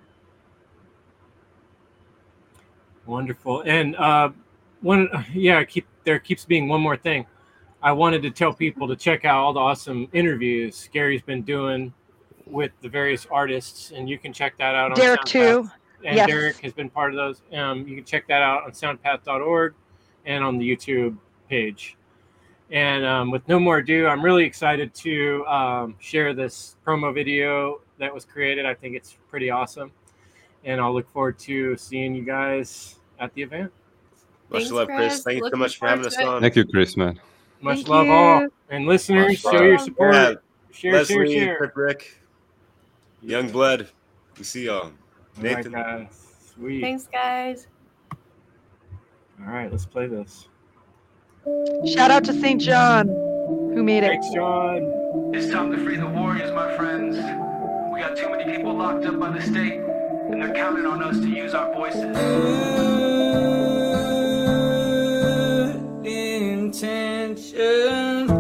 Wonderful. And uh, one, yeah, keep there keeps being one more thing. I wanted to tell people to check out all the awesome interviews Gary's been doing with the various artists, and you can check that out on Derek SoundPath. too. And Yes. Derek has been part of those. Um, you can check that out on soundpath dot org and on the YouTube page. And um, with no more ado, I'm really excited to um, share this promo video that was created. I think it's pretty awesome. And I'll look forward to seeing you guys at the event. Much Thanks, love, Chris. Chris. Thank you so Looking much for having forward us to it. on. Thank you, Chris, man. Much Thank love you. all. And listeners, Much show love. your support. Yeah. Share, Leslie, share, share. Pip Rick, Young Blood. We see y'all. All right, Nathan. guys. Sweet. Thanks, guys. All right, let's play this. Shout out to Saint John, who made it. Thanks, John. It's time to free the warriors, my friends. We got too many people locked up by the state, and they're counting on us to use our voices. Intention.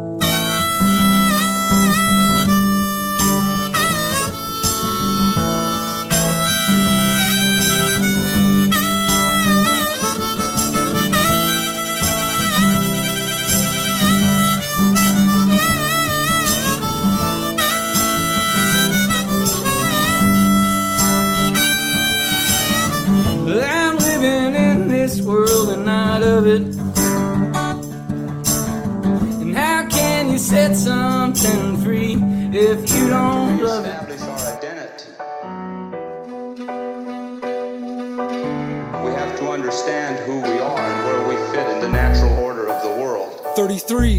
I'm living in this world and not of it. And how can you set something free if you don't love it? Establish our identity. We have to understand who we are and where we fit in the natural order of the world. thirty-three.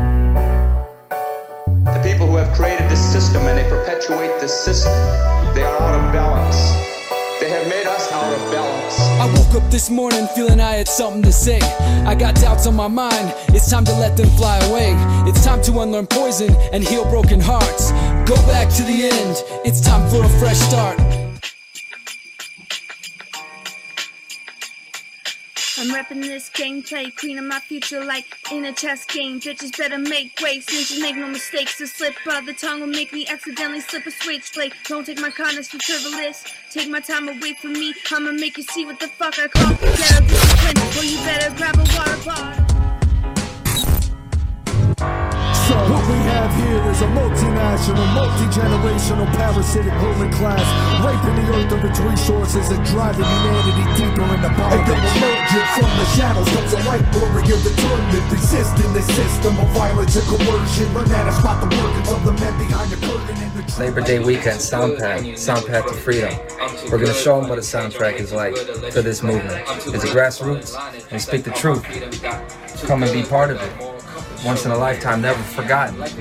The people who have created this system and they perpetuate this system, they are out of balance. They have made us out of balance. I woke up this morning feeling I had something to say. I got doubts on my mind, it's time to let them fly away. It's time to unlearn poison and heal broken hearts. Go back to the end, it's time for a fresh start. I'm repping this gameplay, queen of my future like in a chess game. Bitches better make way, snitches make no mistakes. The slip of the tongue will make me accidentally slip a switchblade. Don't take my kindness for frivolous, take my time away from me. I'ma make you see what the fuck I call ghetto discipline. Or you better grab a water bottle. So what we have here is a multinational, multi-generational parasitic ruling class, raping the earth of its resources and driving humanity deeper into bondage. And then emerging from the shadows comes a light warrior determined, resisting the system of violence and coercion. Learn how to spot the workings of the men behind the curtain. And the Labor Day weekend, SoundPath, SoundPath to Freedom. We're going to show them what a soundtrack is like for this movement. It's grassroots and speak the truth. Come and be part of it. Once in a lifetime, never forgotten. I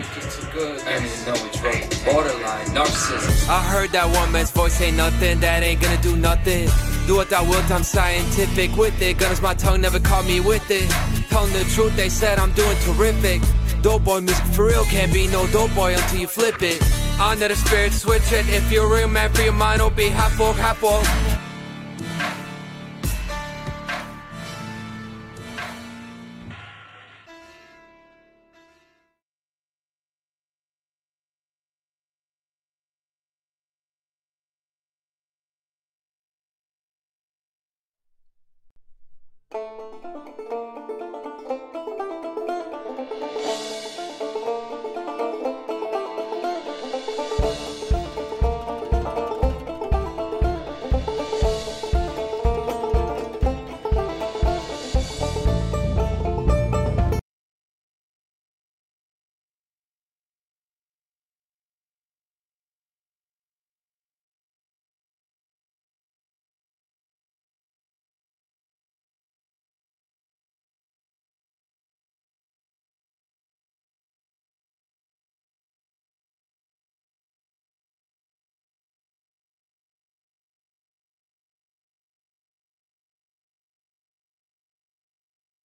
heard that one man's voice say nothing, that ain't gonna do nothing. Do what thou wilt, I'm scientific with it. Gunners, my tongue never caught me with it. Telling the truth, they said I'm doing terrific. Dope boy music for real, can't be no dope boy until you flip it. Honor the spirit, switch it. If you're a real man, free your mind, don't be half-walk, half-walk.